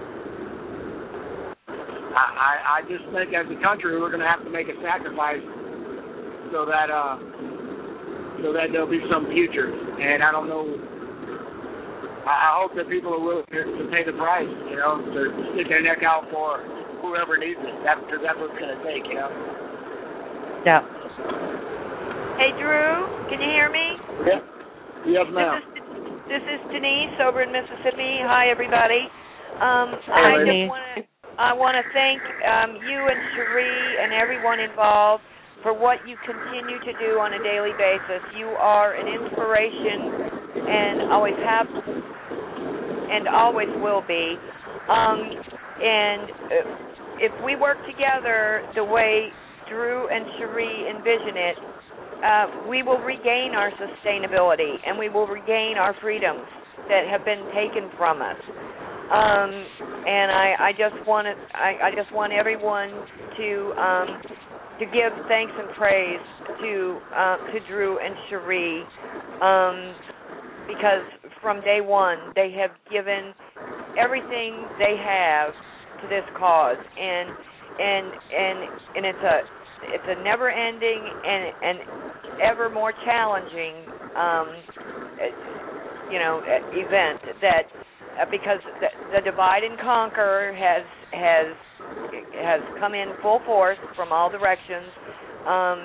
I, I, I just think as a country we're going to have to make a sacrifice so that, uh, so that there'll be some future. And I don't know. I, I hope that people are willing to, to pay the price, you know, to stick their neck out for whoever needs it. That's because that's what it's going to take, you know. Yeah. Hey, Drew, can you hear me? Yeah. Yes, ma'am. This is, this is Denise over in Mississippi. Hi, everybody. Um, Hey, I lady. just want to I want to thank um, you and Cherie and everyone involved for what you continue to do on a daily basis. You are an inspiration, and always have, and always will be. Um, and if we work together the way Drew and Cherie envision it, uh, we will regain our sustainability and we will regain our freedoms that have been taken from us. Um, and I, I just want to, I, I just want everyone to um, to give thanks and praise to uh, to Drew and Cherie, um, because from day one they have given everything they have to this cause, and and and and it's a it's a never-ending and and ever more challenging, um, you know, event that. Uh, because the, the divide and conquer has has has come in full force from all directions, um,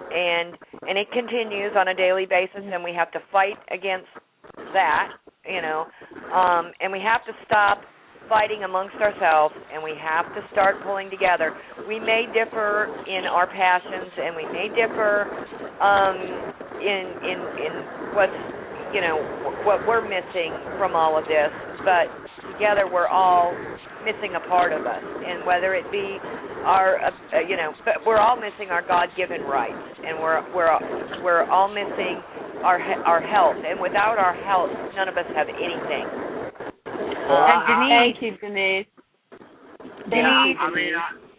and and it continues on a daily basis, and we have to fight against that, you know, um, and we have to stop fighting amongst ourselves, and we have to start pulling together. We may differ in our passions, and we may differ um, in in in what's, you know, what we're missing from all of this, but together we're all missing a part of us, and whether it be our, uh, you know, but we're all missing our God-given rights, and we're we're we're all missing our our health, and without our health, none of us have anything. Well, and Denise, thank you, Denise. Denise, I, I mean,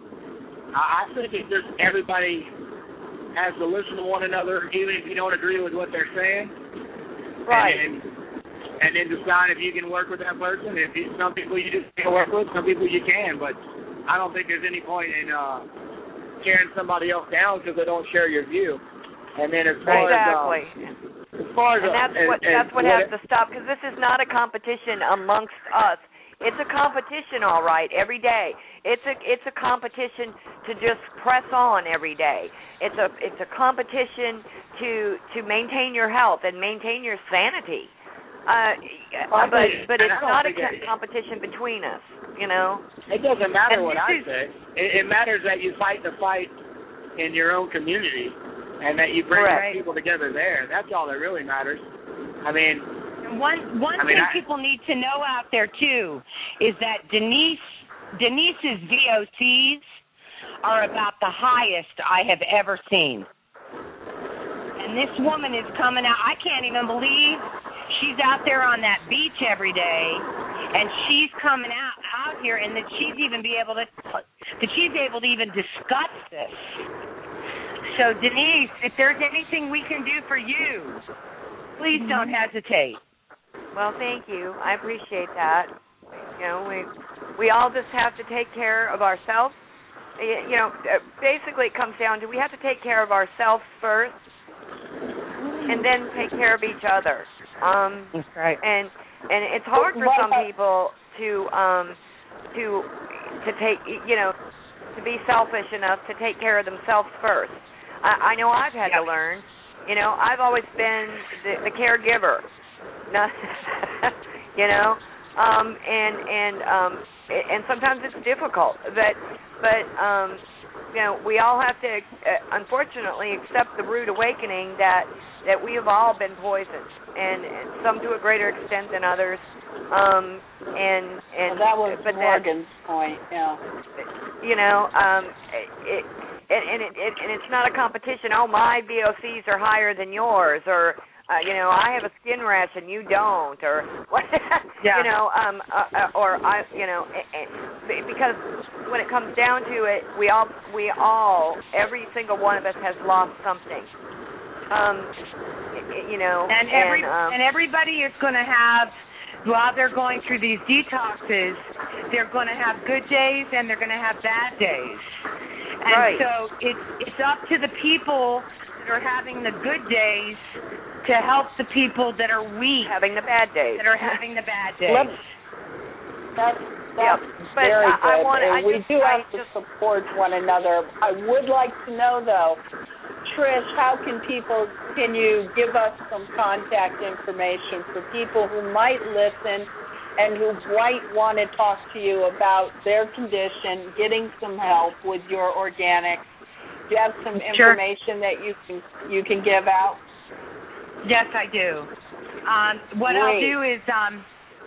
I, I think it's just everybody has to listen to one another, even if you don't agree with what they're saying. Right. And, and then decide if you can work with that person. If you, some people you just can't work with, some people you can. But I don't think there's any point in uh, tearing somebody else down because they don't share your view. And then as far exactly. as uh, as far as and that's uh, what and, that's what and has to stop, because this is not a competition amongst us. It's a competition, all right, every day. It's a it's a competition to just press on every day. It's a it's a competition to to maintain your health and maintain your sanity. Uh, well, but think, but it's not a it, competition between us, you know. It doesn't matter and what I is, say. It, it matters that you fight the fight in your own community, and that you bring Correct. people together there. That's all that really matters. I mean, one one I mean, thing I, people need to know out there too is that Denise Denise's V O Cs are about the highest I have ever seen. And this woman is coming out. I can't even believe she's out there on that beach every day, and she's coming out out here, and that she's even be able to that she's able to even discuss this. So, Denise, if there's anything we can do for you, please don't hesitate. Well, thank you. I appreciate that. You know, we we all just have to take care of ourselves. You know, basically it comes down to we have to take care of ourselves first, and then take care of each other. Um, That's right. And and it's hard for some people to um to to take you know to be selfish enough to take care of themselves first. I, I know I've had yep. to learn. You know, I've always been the, the caregiver. No, you know, um, and and um, and sometimes it's difficult, but but um, you know, we all have to uh, unfortunately accept the rude awakening that that we have all been poisoned, and, and some to a greater extent than others. Um, and and well, that was but Morgan's that, point, yeah. You know, um, it, and and it, it and it's not a competition. Oh, my V O Cs are higher than yours, or Uh, you know, I have a skin rash and you don't, or yeah. you know, um, uh, or I, you know, because when it comes down to it, we all, we all, every single one of us has lost something. Um, you know, and every and, um, and everybody is going to have, while they're going through these detoxes, they're going to have good days and they're going to have bad days. And right. so it's it's up to the people that are having the good days to help the people that are weak, having the bad days, that are having the bad days. Let's, that's that's yep. very I, good, I wanna, and I we just, do have I to just, support one another. I would like to know, though, Trish, how can people? Can you give us some contact information for people who might listen and who might want to talk to you about their condition, getting some help with your organics? Do you have some information sure. that you can you can give out? Yes, I do. Um, what Great. I'll do is, um,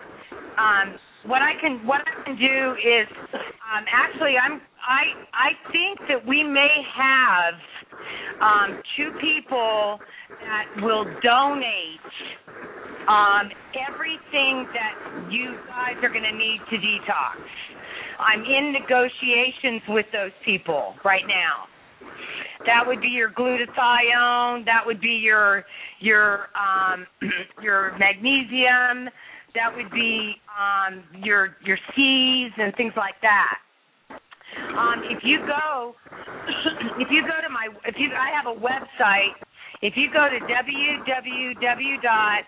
um, what I can what I can do is, um, actually, I'm I I think that we may have um, two people that will donate um, everything that you guys are going to need to detox. I'm in negotiations with those people right now. That would be your glutathione. That would be your your um, your magnesium. That would be um, your your C's and things like that. Um, if you go, if you go to my, if you, I have a website. If you go to w w w dot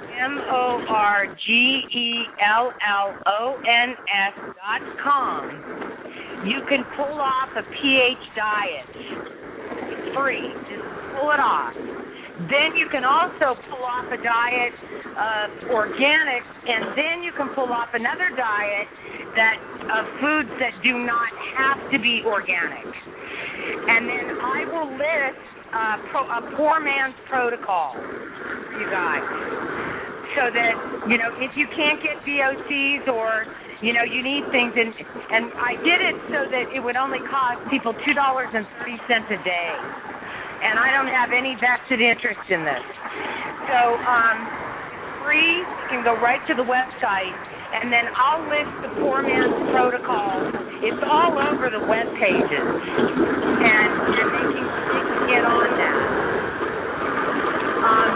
morgellons dot com, you can pull off a pH diet. It's free. Just pull it off. Then you can also pull off a diet of organic, and then you can pull off another diet that of foods that do not have to be organic. And then I will list uh, pro, a poor man's protocol for you guys, so that, you know, if you can't get V O Cs or, you know, you need things, and and I did it so that it would only cost people two dollars and thirty cents a day. And I don't have any vested interest in this. So um, it's free. You can go right to the website, and then I'll list the poor man's protocol. It's all over the web pages, and, and they, can, they can get on that. Um,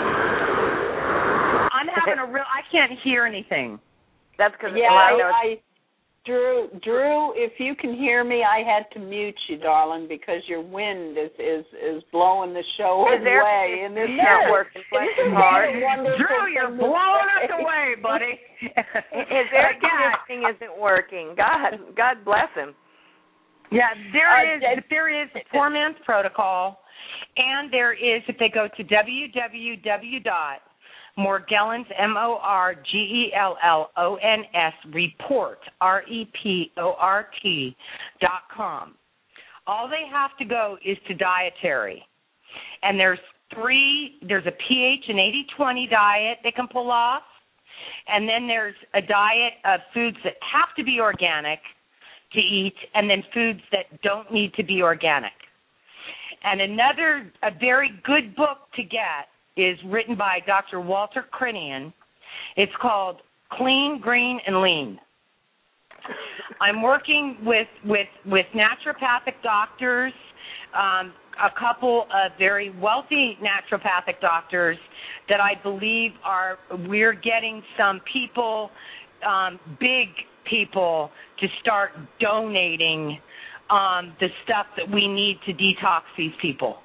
I'm having a real. I can't hear anything. That's because yeah, I, I, Drew, Drew, if you can hear me, I had to mute you, darling, because your wind is is, is blowing the show is there, away. And this not working hard. Drew, you're blowing us away, buddy. His air conditioning isn't working. God, God bless him. Yeah, there uh, is. There is Poor Man's Protocol, and there is. If they go to w w w dot Morgellons, M O R G E L L O N S, report, R E P O R T, dot com. All they have to go is to dietary. And there's three, there's a pH and eighty twenty diet they can pull off. And then there's a diet of foods that have to be organic to eat, and then foods that don't need to be organic. And another, a very good book to get is written by Doctor Walter Crinian. It's called Clean, Green, and Lean. I'm working with, with, with naturopathic doctors, um, a couple of very wealthy naturopathic doctors that I believe are, we're getting some people, um, big people, to start donating um, the stuff that we need to detox these people.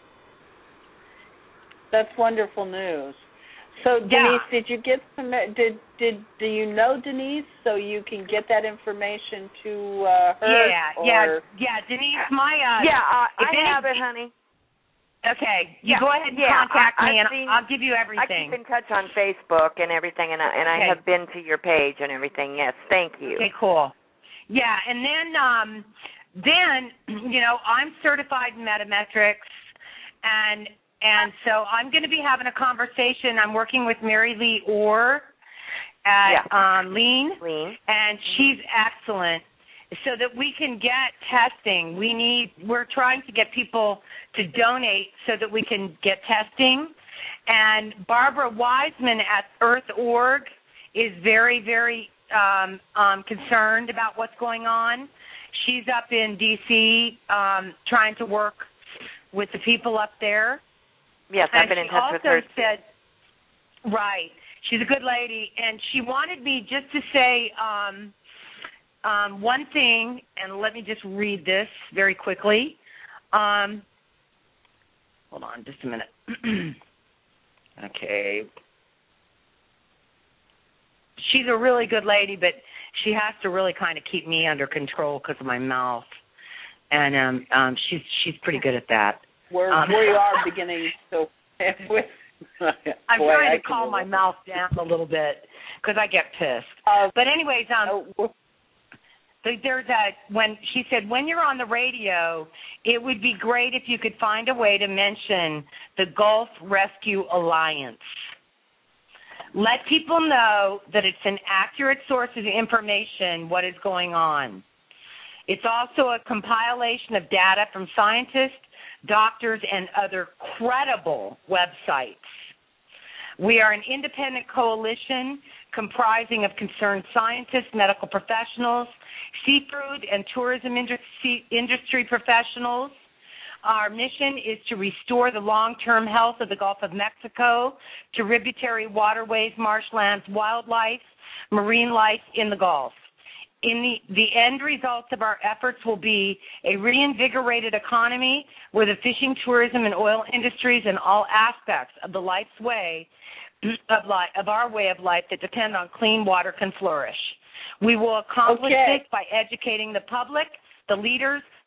That's wonderful news. So Denise, yeah. did you get some? Did did do you know Denise? So you can get that information to uh, her. Yeah, or... yeah, yeah. Denise, my uh, yeah, uh, I any, have it, honey. Okay, you yeah, go ahead and yeah, contact I, me, and seen, I'll give you everything. I keep in touch on Facebook and everything, and I, and okay. I have been to your page and everything. Yes, thank you. Okay, cool. Yeah, and then um, then you know I'm certified in Metametrics, and. And so I'm going to be having a conversation. I'm working with Mary Lee Orr at yeah. um, Lean, Lean, and she's excellent. So that we can get testing, we need. We're trying to get people to donate so that we can get testing. And Barbara Wiseman at Earth dot org is very, very um, um, concerned about what's going on. She's up in D C um, trying to work with the people up there. Yes, I've been and in touch with her. She also said, right, she's a good lady, and she wanted me just to say um, um, one thing, and let me just read this very quickly. Um, hold on just a minute. Okay. She's a really good lady, but she has to really kind of keep me under control because of my mouth, and um, um, she's she's pretty good at that. We're, um, we are beginning to. With, I'm boy, trying I to calm my move. mouth down a little bit because I get pissed. Uh, but anyways, um, oh, there's a when she said when you're on the radio, it would be great if you could find a way to mention the Gulf Rescue Alliance. Let people know that it's an accurate source of information, what is going on. It's also a compilation of data from scientists, doctors, and other credible websites. We are an independent coalition comprising of concerned scientists, medical professionals, seafood and tourism industry, industry professionals. Our mission is to restore the long-term health of the Gulf of Mexico, tributary waterways, marshlands, wildlife, marine life in the Gulf. In the, the end results of our efforts will be a reinvigorated economy where the fishing, tourism, and oil industries and all aspects of the life's way of, life, of our way of life that depend on clean water can flourish. We will accomplish okay. this by educating the public, the leaders,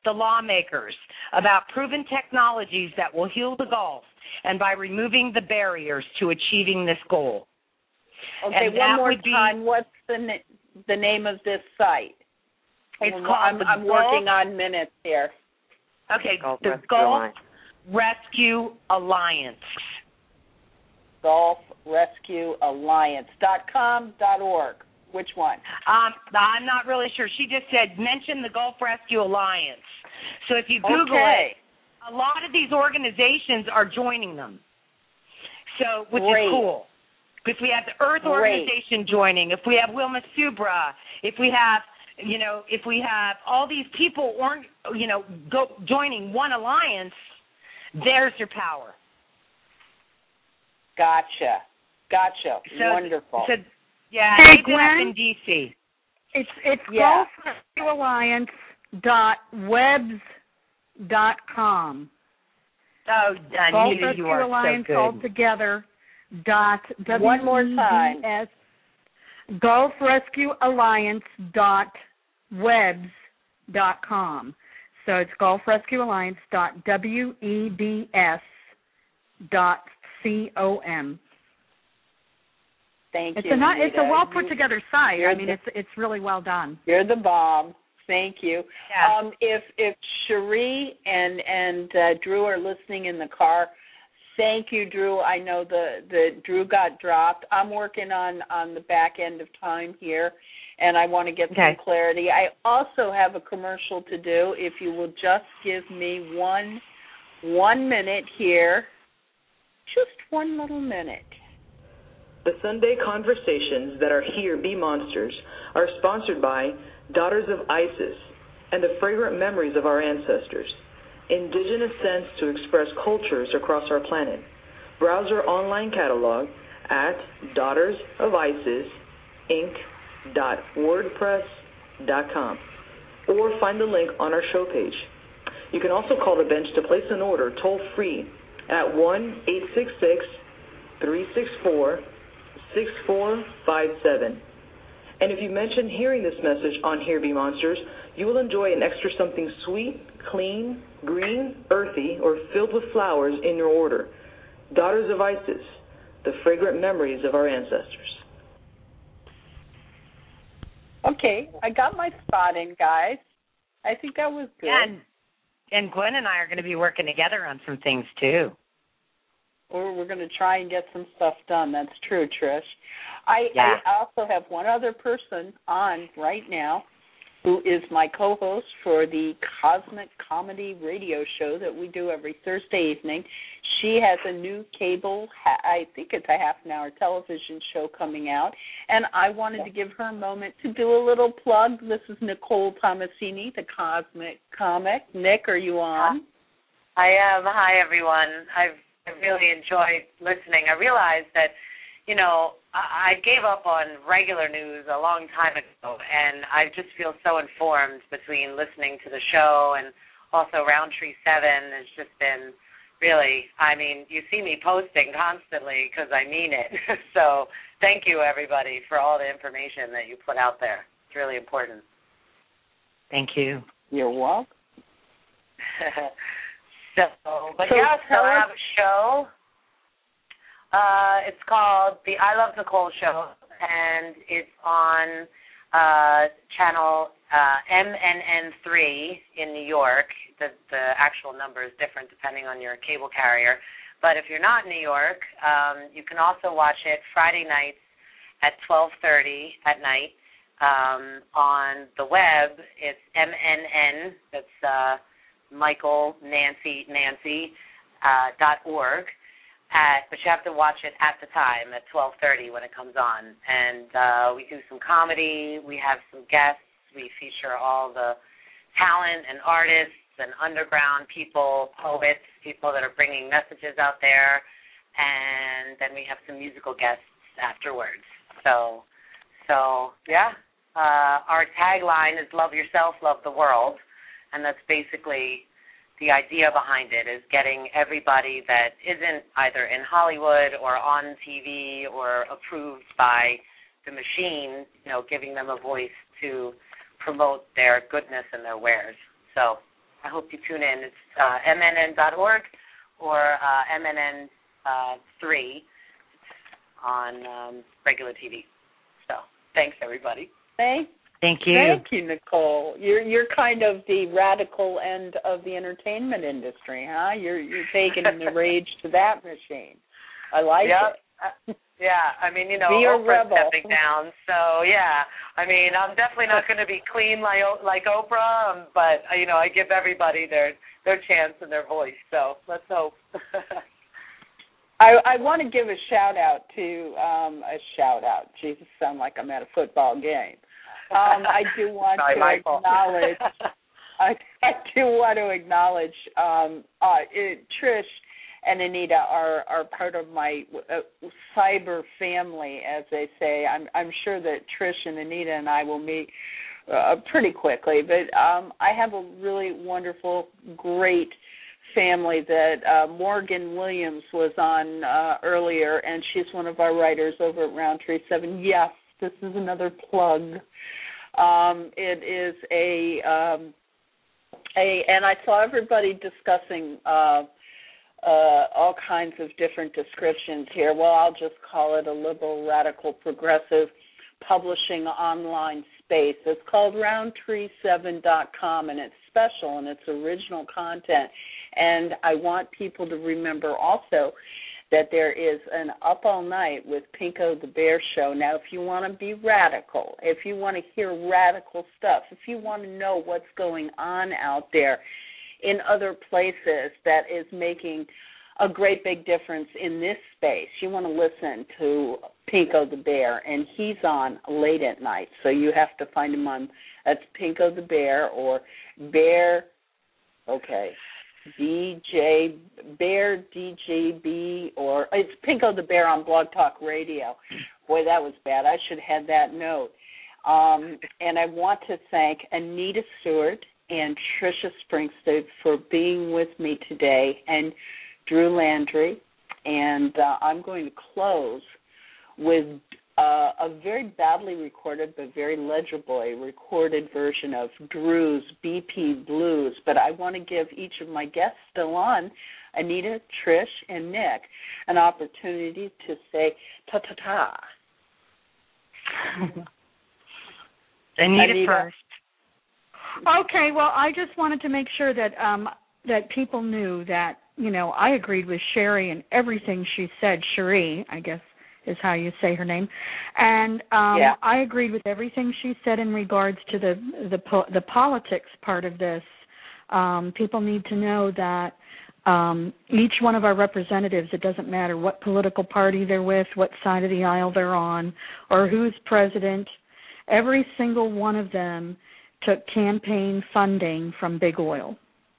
the lawmakers about proven technologies that will heal the Gulf and by removing the barriers to achieving this goal. Okay, and one more be, time. What's the na- the name of this site? It's I'm, called I'm, the I'm Gulf, working on minutes here. Okay, Gulf the Rescue Gulf Alliance. Rescue Alliance. Gulf Rescue Alliance dot com dot org. Which one? Um, I'm not really sure. She just said mention the Gulf Rescue Alliance. So if you Google okay. it, a lot of these organizations are joining them. So, which Great. is cool. If we have the Earth Great. Organization joining, if we have Wilma Subra, if we have, you know, if we have all these people, or, you know, go joining one alliance, there's your power. Gotcha. Gotcha. So, Wonderful. So, yeah, Hey, I did it Gwen? up in D C. It's it's Yeah. Gulf Rescue Alliance dot webs dot com. Oh, Gulf Anita, Rescue you are Alliance so good. altogether dot W One more time. E B S Gulf Rescue Alliance dot webs dot com. So it's Gulf Rescue Alliance dot W E B S dot C O M. Thank It's you. a not, it's a Anita. well put You- together site. you're I mean, the- it's it's really well done. You're the bomb. Thank you. Yeah. Um, if if Cherie and and uh, Drew are listening in the car, thank you, Drew. I know the the Drew got dropped. I'm working on on the back end of time here, and I want to get Okay. some clarity. I also have a commercial to do. If you will just give me one one minute here, just one little minute. The Sunday conversations that are here be monsters are sponsored by Daughters of Isis and the fragrant memories of our ancestors, indigenous scents to express cultures across our planet. Browse our online catalog at daughters of isis inc dot wordpress dot com or find the link on our show page. You can also call the bench to place an order toll free at one eight six six, three six four, six four five seven. And if you mention hearing this message on Here Be Monsters, you will enjoy an extra something sweet, clean, green, earthy, or filled with flowers in your order. Daughters of Isis, the fragrant memories of our ancestors. Okay, I got my spot in, guys. I think that was good. And, and Gwen and I are going to be working together on some things, too. Or we're going to try and get some stuff done. That's true, Trish. I, Yeah. I also have one other person on right now who is my co-host for the Cosmic Comedy radio show that we do every Thursday evening. She has a new cable, I think it's a half an hour television show coming out, and I wanted to give her a moment to do a little plug. This is Nicole Tomasini, the Cosmic Comic. Nick, are you on? I am. Hi, everyone. I've I really enjoyed listening. I realized that, you know, I, I gave up on regular news a long time ago, and I just feel so informed between listening to the show and also Roundtree seven. It's just been really, I mean, you see me posting constantly because I mean it. So thank you, everybody, for all the information that you put out there. It's really important. Thank you. You're welcome. So, but So yeah, so tell I us- have a show. Uh, it's called The I Love Nicole Show, and it's on uh, channel uh, M N N three in New York. The, the actual number is different depending on your cable carrier. But if you're not in New York, um, you can also watch it Friday nights at twelve thirty at night. Um, on the web, it's M N N, that's uh, Michael, Nancy, Nancy, uh, dot org. At, but you have to watch it at the time, at twelve thirty when it comes on. And uh, we do some comedy. We have some guests. We feature all the talent and artists and underground people, poets, people that are bringing messages out there. And then we have some musical guests afterwards. So, so yeah. Uh, our tagline is love yourself, love the world. And that's basically the idea behind it, is getting everybody that isn't either in Hollywood or on T V or approved by the machine, you know, giving them a voice to promote their goodness and their wares. So I hope you tune in. It's uh, M N N dot org or uh, M N N three on um, regular T V. So thanks, everybody. Thank, Thank you. Thank you, Nicole. You're you're kind of the radical end of the entertainment industry, huh? You're you're taking the rage to that machine. I like yep. it. Yeah, I mean, you know, Be a Oprah's rebel. stepping down, so yeah. I mean, I'm definitely not going to be clean like like Oprah, um, but uh, you know, I give everybody their their chance and their voice. So let's hope. I, I want to give a shout out to um, a shout out. Jesus, sound like I'm at a football game. Um, I do want Sorry, to Michael. acknowledge. I, I do want to acknowledge um, uh, it, Trish and Anita are, are part of my uh, cyber family, as they say. I'm, I'm sure that Trish and Anita and I will meet uh, pretty quickly. But um, I have a really wonderful, great family that uh, Morgan Williams was on uh, earlier, and she's one of our writers over at Roundtree seven. Yes, this is another plug. Um, it is a, um, a, and I saw everybody discussing uh, Uh, all kinds of different descriptions here. Well, I'll just call it a liberal, radical, progressive publishing online space. It's called roundtree seven dot com, and it's special, and it's original content. And I want people to remember also that there is an Up All Night with Pinko the Bear show. Now, if you want to be radical, if you want to hear radical stuff, if you want to know what's going on out there in other places that is making a great big difference in this space, you want to listen to Pinko the Bear, and he's on late at night, so you have to find him on, that's Pinko the Bear or Bear, okay, D J, Bear D J B, or it's Pinko the Bear on Blog Talk Radio. Boy, that was bad. I should have had that note. Um, and I want to thank Anita Stewart and Tricia Springstead for being with me today, and Drew Landry. And uh, I'm going to close with uh, a very badly recorded but very legibly recorded version of Drew's B P Blues. But I want to give each of my guests still on, Anita, Trish, and Nick, an opportunity to say ta-ta-ta. Anita, Anita first. Okay, well, I just wanted to make sure that um, that people knew that, you know, I agreed with Sherry and everything she said. Cherie, I guess, is how you say her name. And um, yeah. I agreed with everything she said in regards to the the, po- the politics part of this. Um, people need to know that um, each one of our representatives, it doesn't matter what political party they're with, what side of the aisle they're on, or who's president, every single one of them took campaign funding from big oil.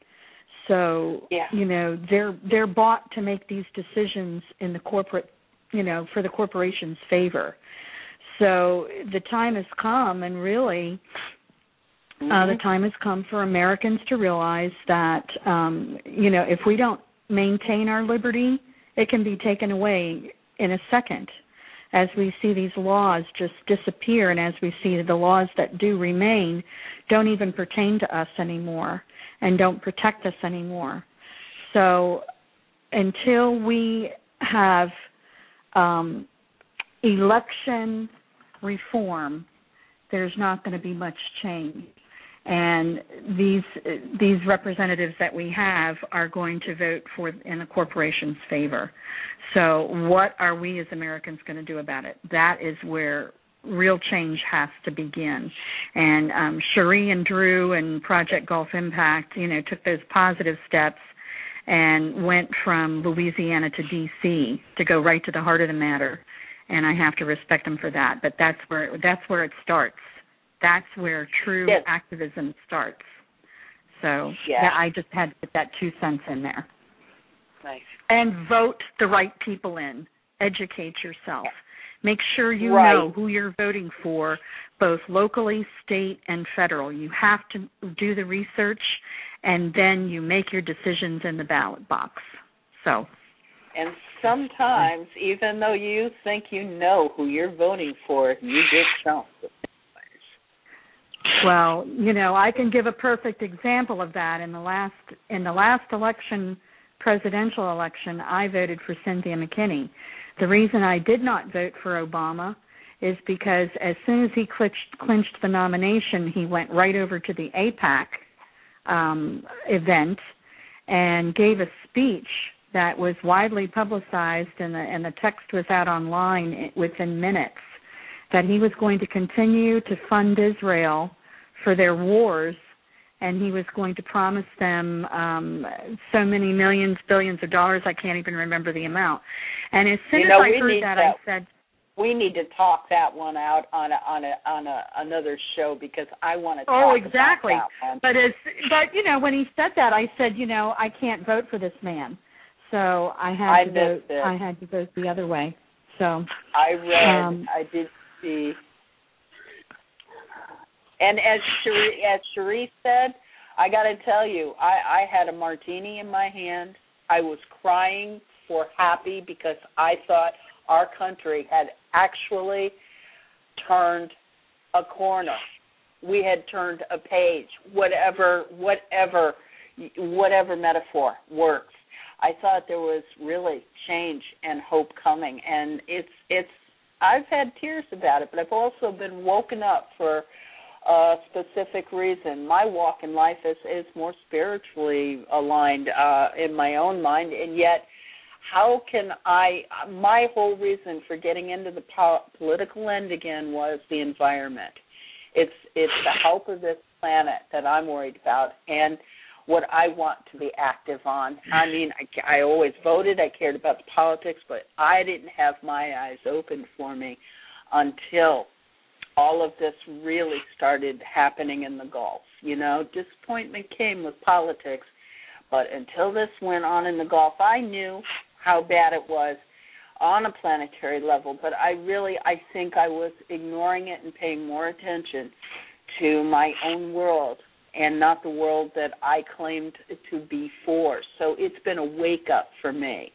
So, yeah. you know, they're they're bought to make these decisions in the corporate, you know, for the corporation's favor. So the time has come, and really mm-hmm. uh, the time has come for Americans to realize that, um, you know, if we don't maintain our liberty, it can be taken away in a second, as we see these laws just disappear, and as we see the laws that do remain don't even pertain to us anymore and don't protect us anymore. So until we have um, election reform, there's not going to be much change. And these these representatives that we have are going to vote for in the corporation's favor. So what are we as Americans going to do about it? That is where real change has to begin. And um, Cherie and Drew and Project Gulf Impact, you know, took those positive steps and went from Louisiana to D C to go right to the heart of the matter. And I have to respect them for that. But that's where that's where it starts. That's where true yes. activism starts. So yeah. that, I just had to put that two cents in there. Nice. And vote the right people in. Educate yourself. Make sure you right. know who you're voting for, both locally, state, and federal. You have to do the research, and then you make your decisions in the ballot box. So. And sometimes, even though you think you know who you're voting for, you get stumped. Well, you know, I can give a perfect example of that. In the last in the last election, presidential election, I voted for Cynthia McKinney. The reason I did not vote for Obama is because as soon as he clinched, clinched the nomination, he went right over to the AIPAC um, event and gave a speech that was widely publicized, and the, and the text was out online within minutes, that he was going to continue to fund Israel for their wars, and he was going to promise them um, so many millions, billions of dollars. I can't even remember the amount. And as soon you know, as I heard that, that, I said, we need to talk that one out on a, on a on a another show, because I want to talk oh, exactly. about that one. But as but you know, when he said that, I said, you know, I can't vote for this man. So I had I to vote. it. I had to vote the other way. So I read. Um, I did see. And as Cherie, as Cherie said, I got to tell you, I, I had a martini in my hand. I was crying for happy because I thought our country had actually turned a corner. We had turned a page. Whatever, whatever, whatever metaphor works. I thought there was really change and hope coming, and it's it's. I've had tears about it, but I've also been woken up for a specific reason. My walk in life is, is more spiritually aligned uh, in my own mind, and yet how can I, my whole reason for getting into the po- political end again was the environment. It's it's the health of this planet that I'm worried about, and what I want to be active on. I mean, I, I always voted. I cared about the politics, but I didn't have my eyes open for me until all of this really started happening in the Gulf. You know, disappointment came with politics, but until this went on in the Gulf, I knew how bad it was on a planetary level, but I really, I think I was ignoring it and paying more attention to my own world and not the world that I claimed to be for. So it's been a wake-up for me.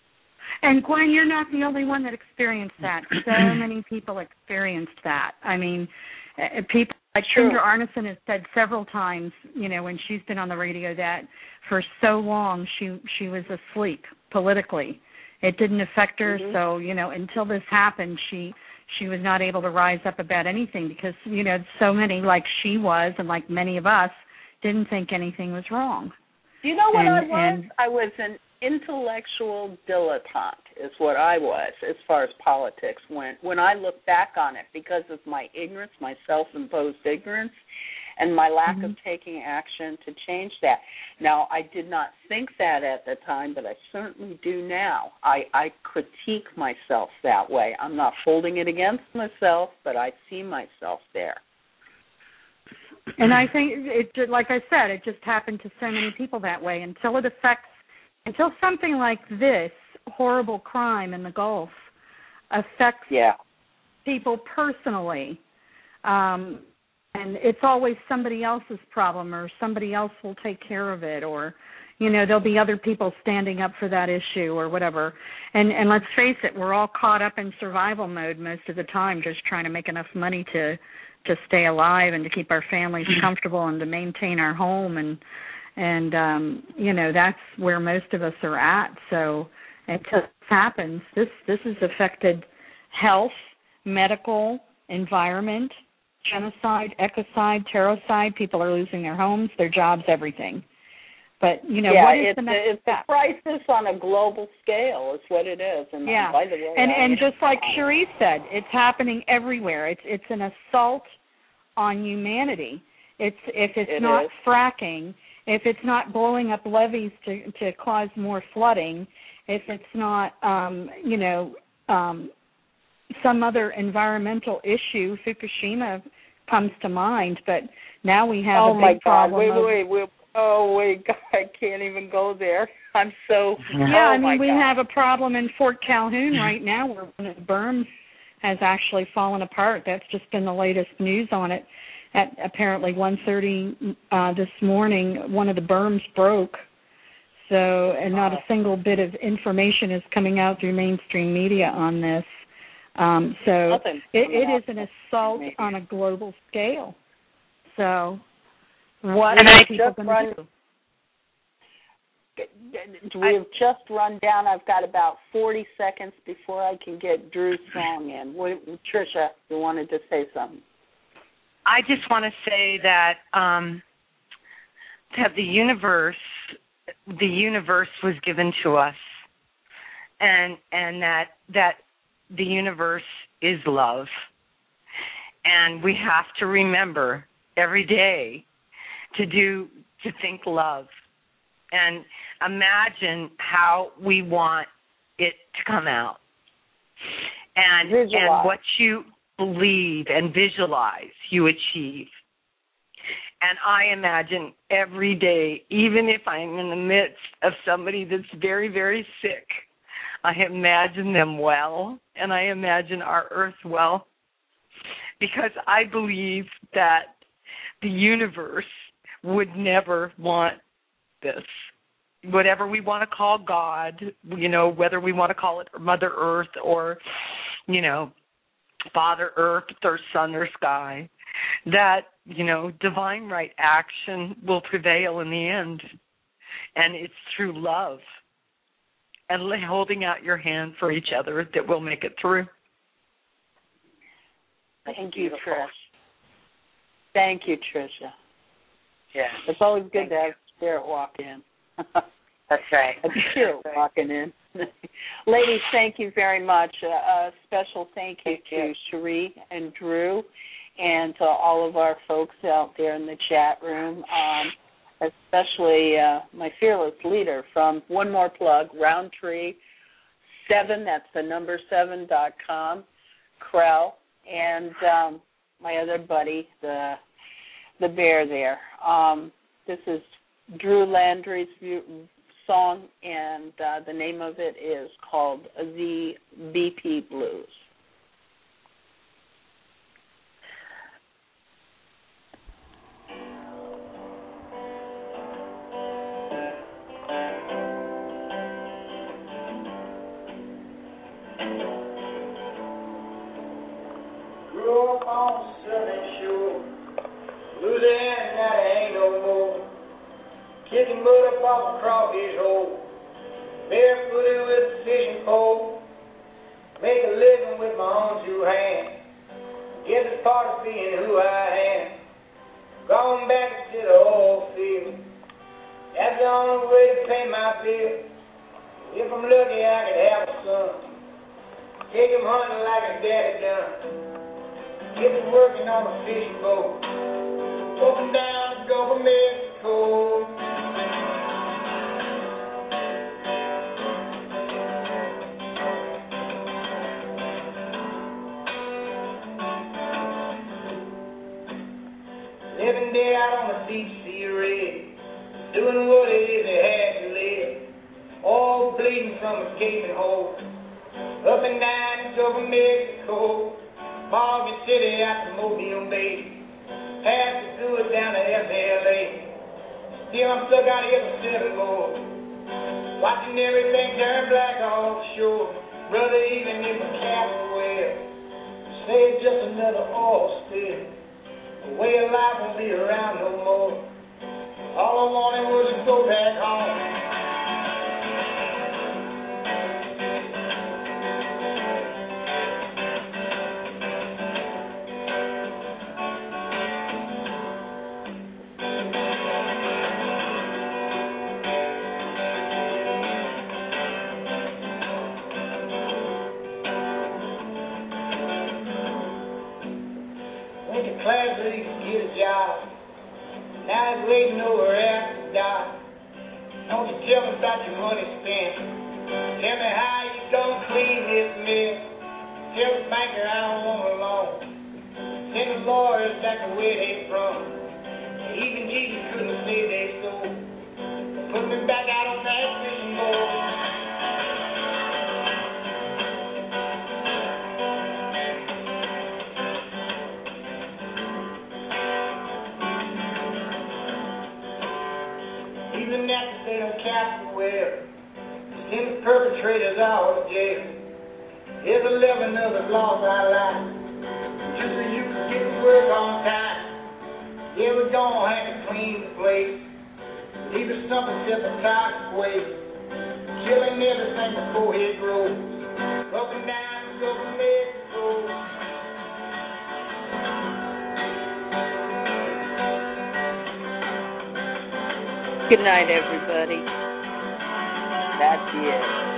And Gwen, you're not the only one that experienced that. So many people experienced that. I mean, uh, people like Sandra Arneson has said several times, you know, when she's been on the radio, that for so long she she was asleep politically. It didn't affect her. Mm-hmm. So, you know, until this happened, she she was not able to rise up about anything because, you know, so many, like she was and like many of us, didn't think anything was wrong. You know what and, I was? And, I was an intellectual dilettante is what I was as far as politics went. When I look back on it, because of my ignorance, my self-imposed ignorance, and my lack mm-hmm. of taking action to change that. Now, I did not think that at the time, but I certainly do now. I, I critique myself that way. I'm not holding it against myself, but I see myself there. And I think, it, like I said, it just happened to so many people that way until it affects, until something like this horrible crime in the Gulf affects yeah. people personally. Um, and it's always somebody else's problem, or somebody else will take care of it, or, you know, there'll be other people standing up for that issue or whatever. And and let's face it, we're all caught up in survival mode most of the time, just trying to make enough money to to stay alive and to keep our families comfortable and to maintain our home. And, and um, you know, that's where most of us are at. So until this happens, this, this has affected health, medical, environment, genocide, ecocide, terroricide. People are losing their homes, their jobs, everything. But, you know, yeah, what is it's the next a, it's step? a crisis on a global scale is what it is. And yeah. by the way, and, I and am, just like Cherie said, it's happening everywhere. It's it's an assault on humanity. It's if it's it not is. fracking, if it's not blowing up levees to, to cause more flooding, if it's not, um, you know, um, some other environmental issue, Fukushima comes to mind, but now we have oh a big my God. problem. Wait, of, wait, wait. Oh, wait, God, I can't even go there. I'm so... Yeah, oh I mean, my we God. have a problem in Fort Calhoun right now where one of the berms has actually fallen apart. That's just been the latest news on it. At apparently one thirty uh, this morning, one of the berms broke. So, and not a single bit of information is coming out through mainstream media on this. Um, so it, it is an assault on a global scale. So what and are I people going to do? We have just run down. I've got about forty seconds before I can get Drew's song in. Tricia, you wanted to say something? I just want to say that um, that the universe, the universe was given to us, and and that that the universe is love, and we have to remember every day to do to think love, and imagine how we want it to come out, and visualize. and what you believe and visualize, you achieve. And I imagine every day, even if I'm in the midst of somebody that's very, very sick, I imagine them well, and I imagine our earth well, because I believe that the universe would never want this. Whatever we want to call God, you know, whether we want to call it Mother Earth or, you know, Father Earth or Sun or Sky, that, you know, divine right action will prevail in the end. And it's through love and holding out your hand for each other that will make it through. Thank you, Trish. Thank you, Tricia. Yeah. It's always good Thank to have Spirit walk in. That's right. A Spirit right. walking in. Ladies, thank you very much. Uh, a special thank you to Cherie and Drew and to all of our folks out there in the chat room, um, especially uh, my fearless leader from One More Plug, Roundtree seven, that's the number seven dot com, Krell, and um, my other buddy, the the bear there. Um, this is Drew Landry's song, and uh, the name of it is called The B P Blues. Grew up on the southern shore, Louisiana, now there ain't no more. Kicking mud up off a crawfish hole, barefooted with a fishing pole, make a living with my own two hands. Guess it's part of being who I am. Going back to the oil field, that's the only way to pay my bills. If I'm lucky, I could have a son, take him hunting like his daddy done. Get to working on a fishing boat, up and down the Gulf of Mexico. Living day out on the deep sea rig, doing what it is they had to live, all bleeding from a gaping hole, up and down the Gulf of Mexico, Morgan City out to Mobile Bay, had to do it down to F L A, still I'm stuck out here for seven more, watching everything turn black offshore, brother, even if a captain well, say it's just another oil spill. The way of life won't be around no more. All I wanted was to go back home. Went to class so he could get a job. Now he's waiting over after to die. Don't you tell me about your money spent. Tell me how you gonna clean this mess. Tell the banker I don't want a loan. Send the lawyers back to where they from. Even Jesus couldn't save their soul. Put me back out on that fishing boat. Even after they don't cast the well, send the perpetrators out of jail. Here's eleven others lost our lives, just so you can get to work on time. Yeah, we're gonna have to clean the place. Leave us something except a toxic waste. Killing everything before it grows. Up and down the Gulf of Mexico. Good night, everybody. That's it.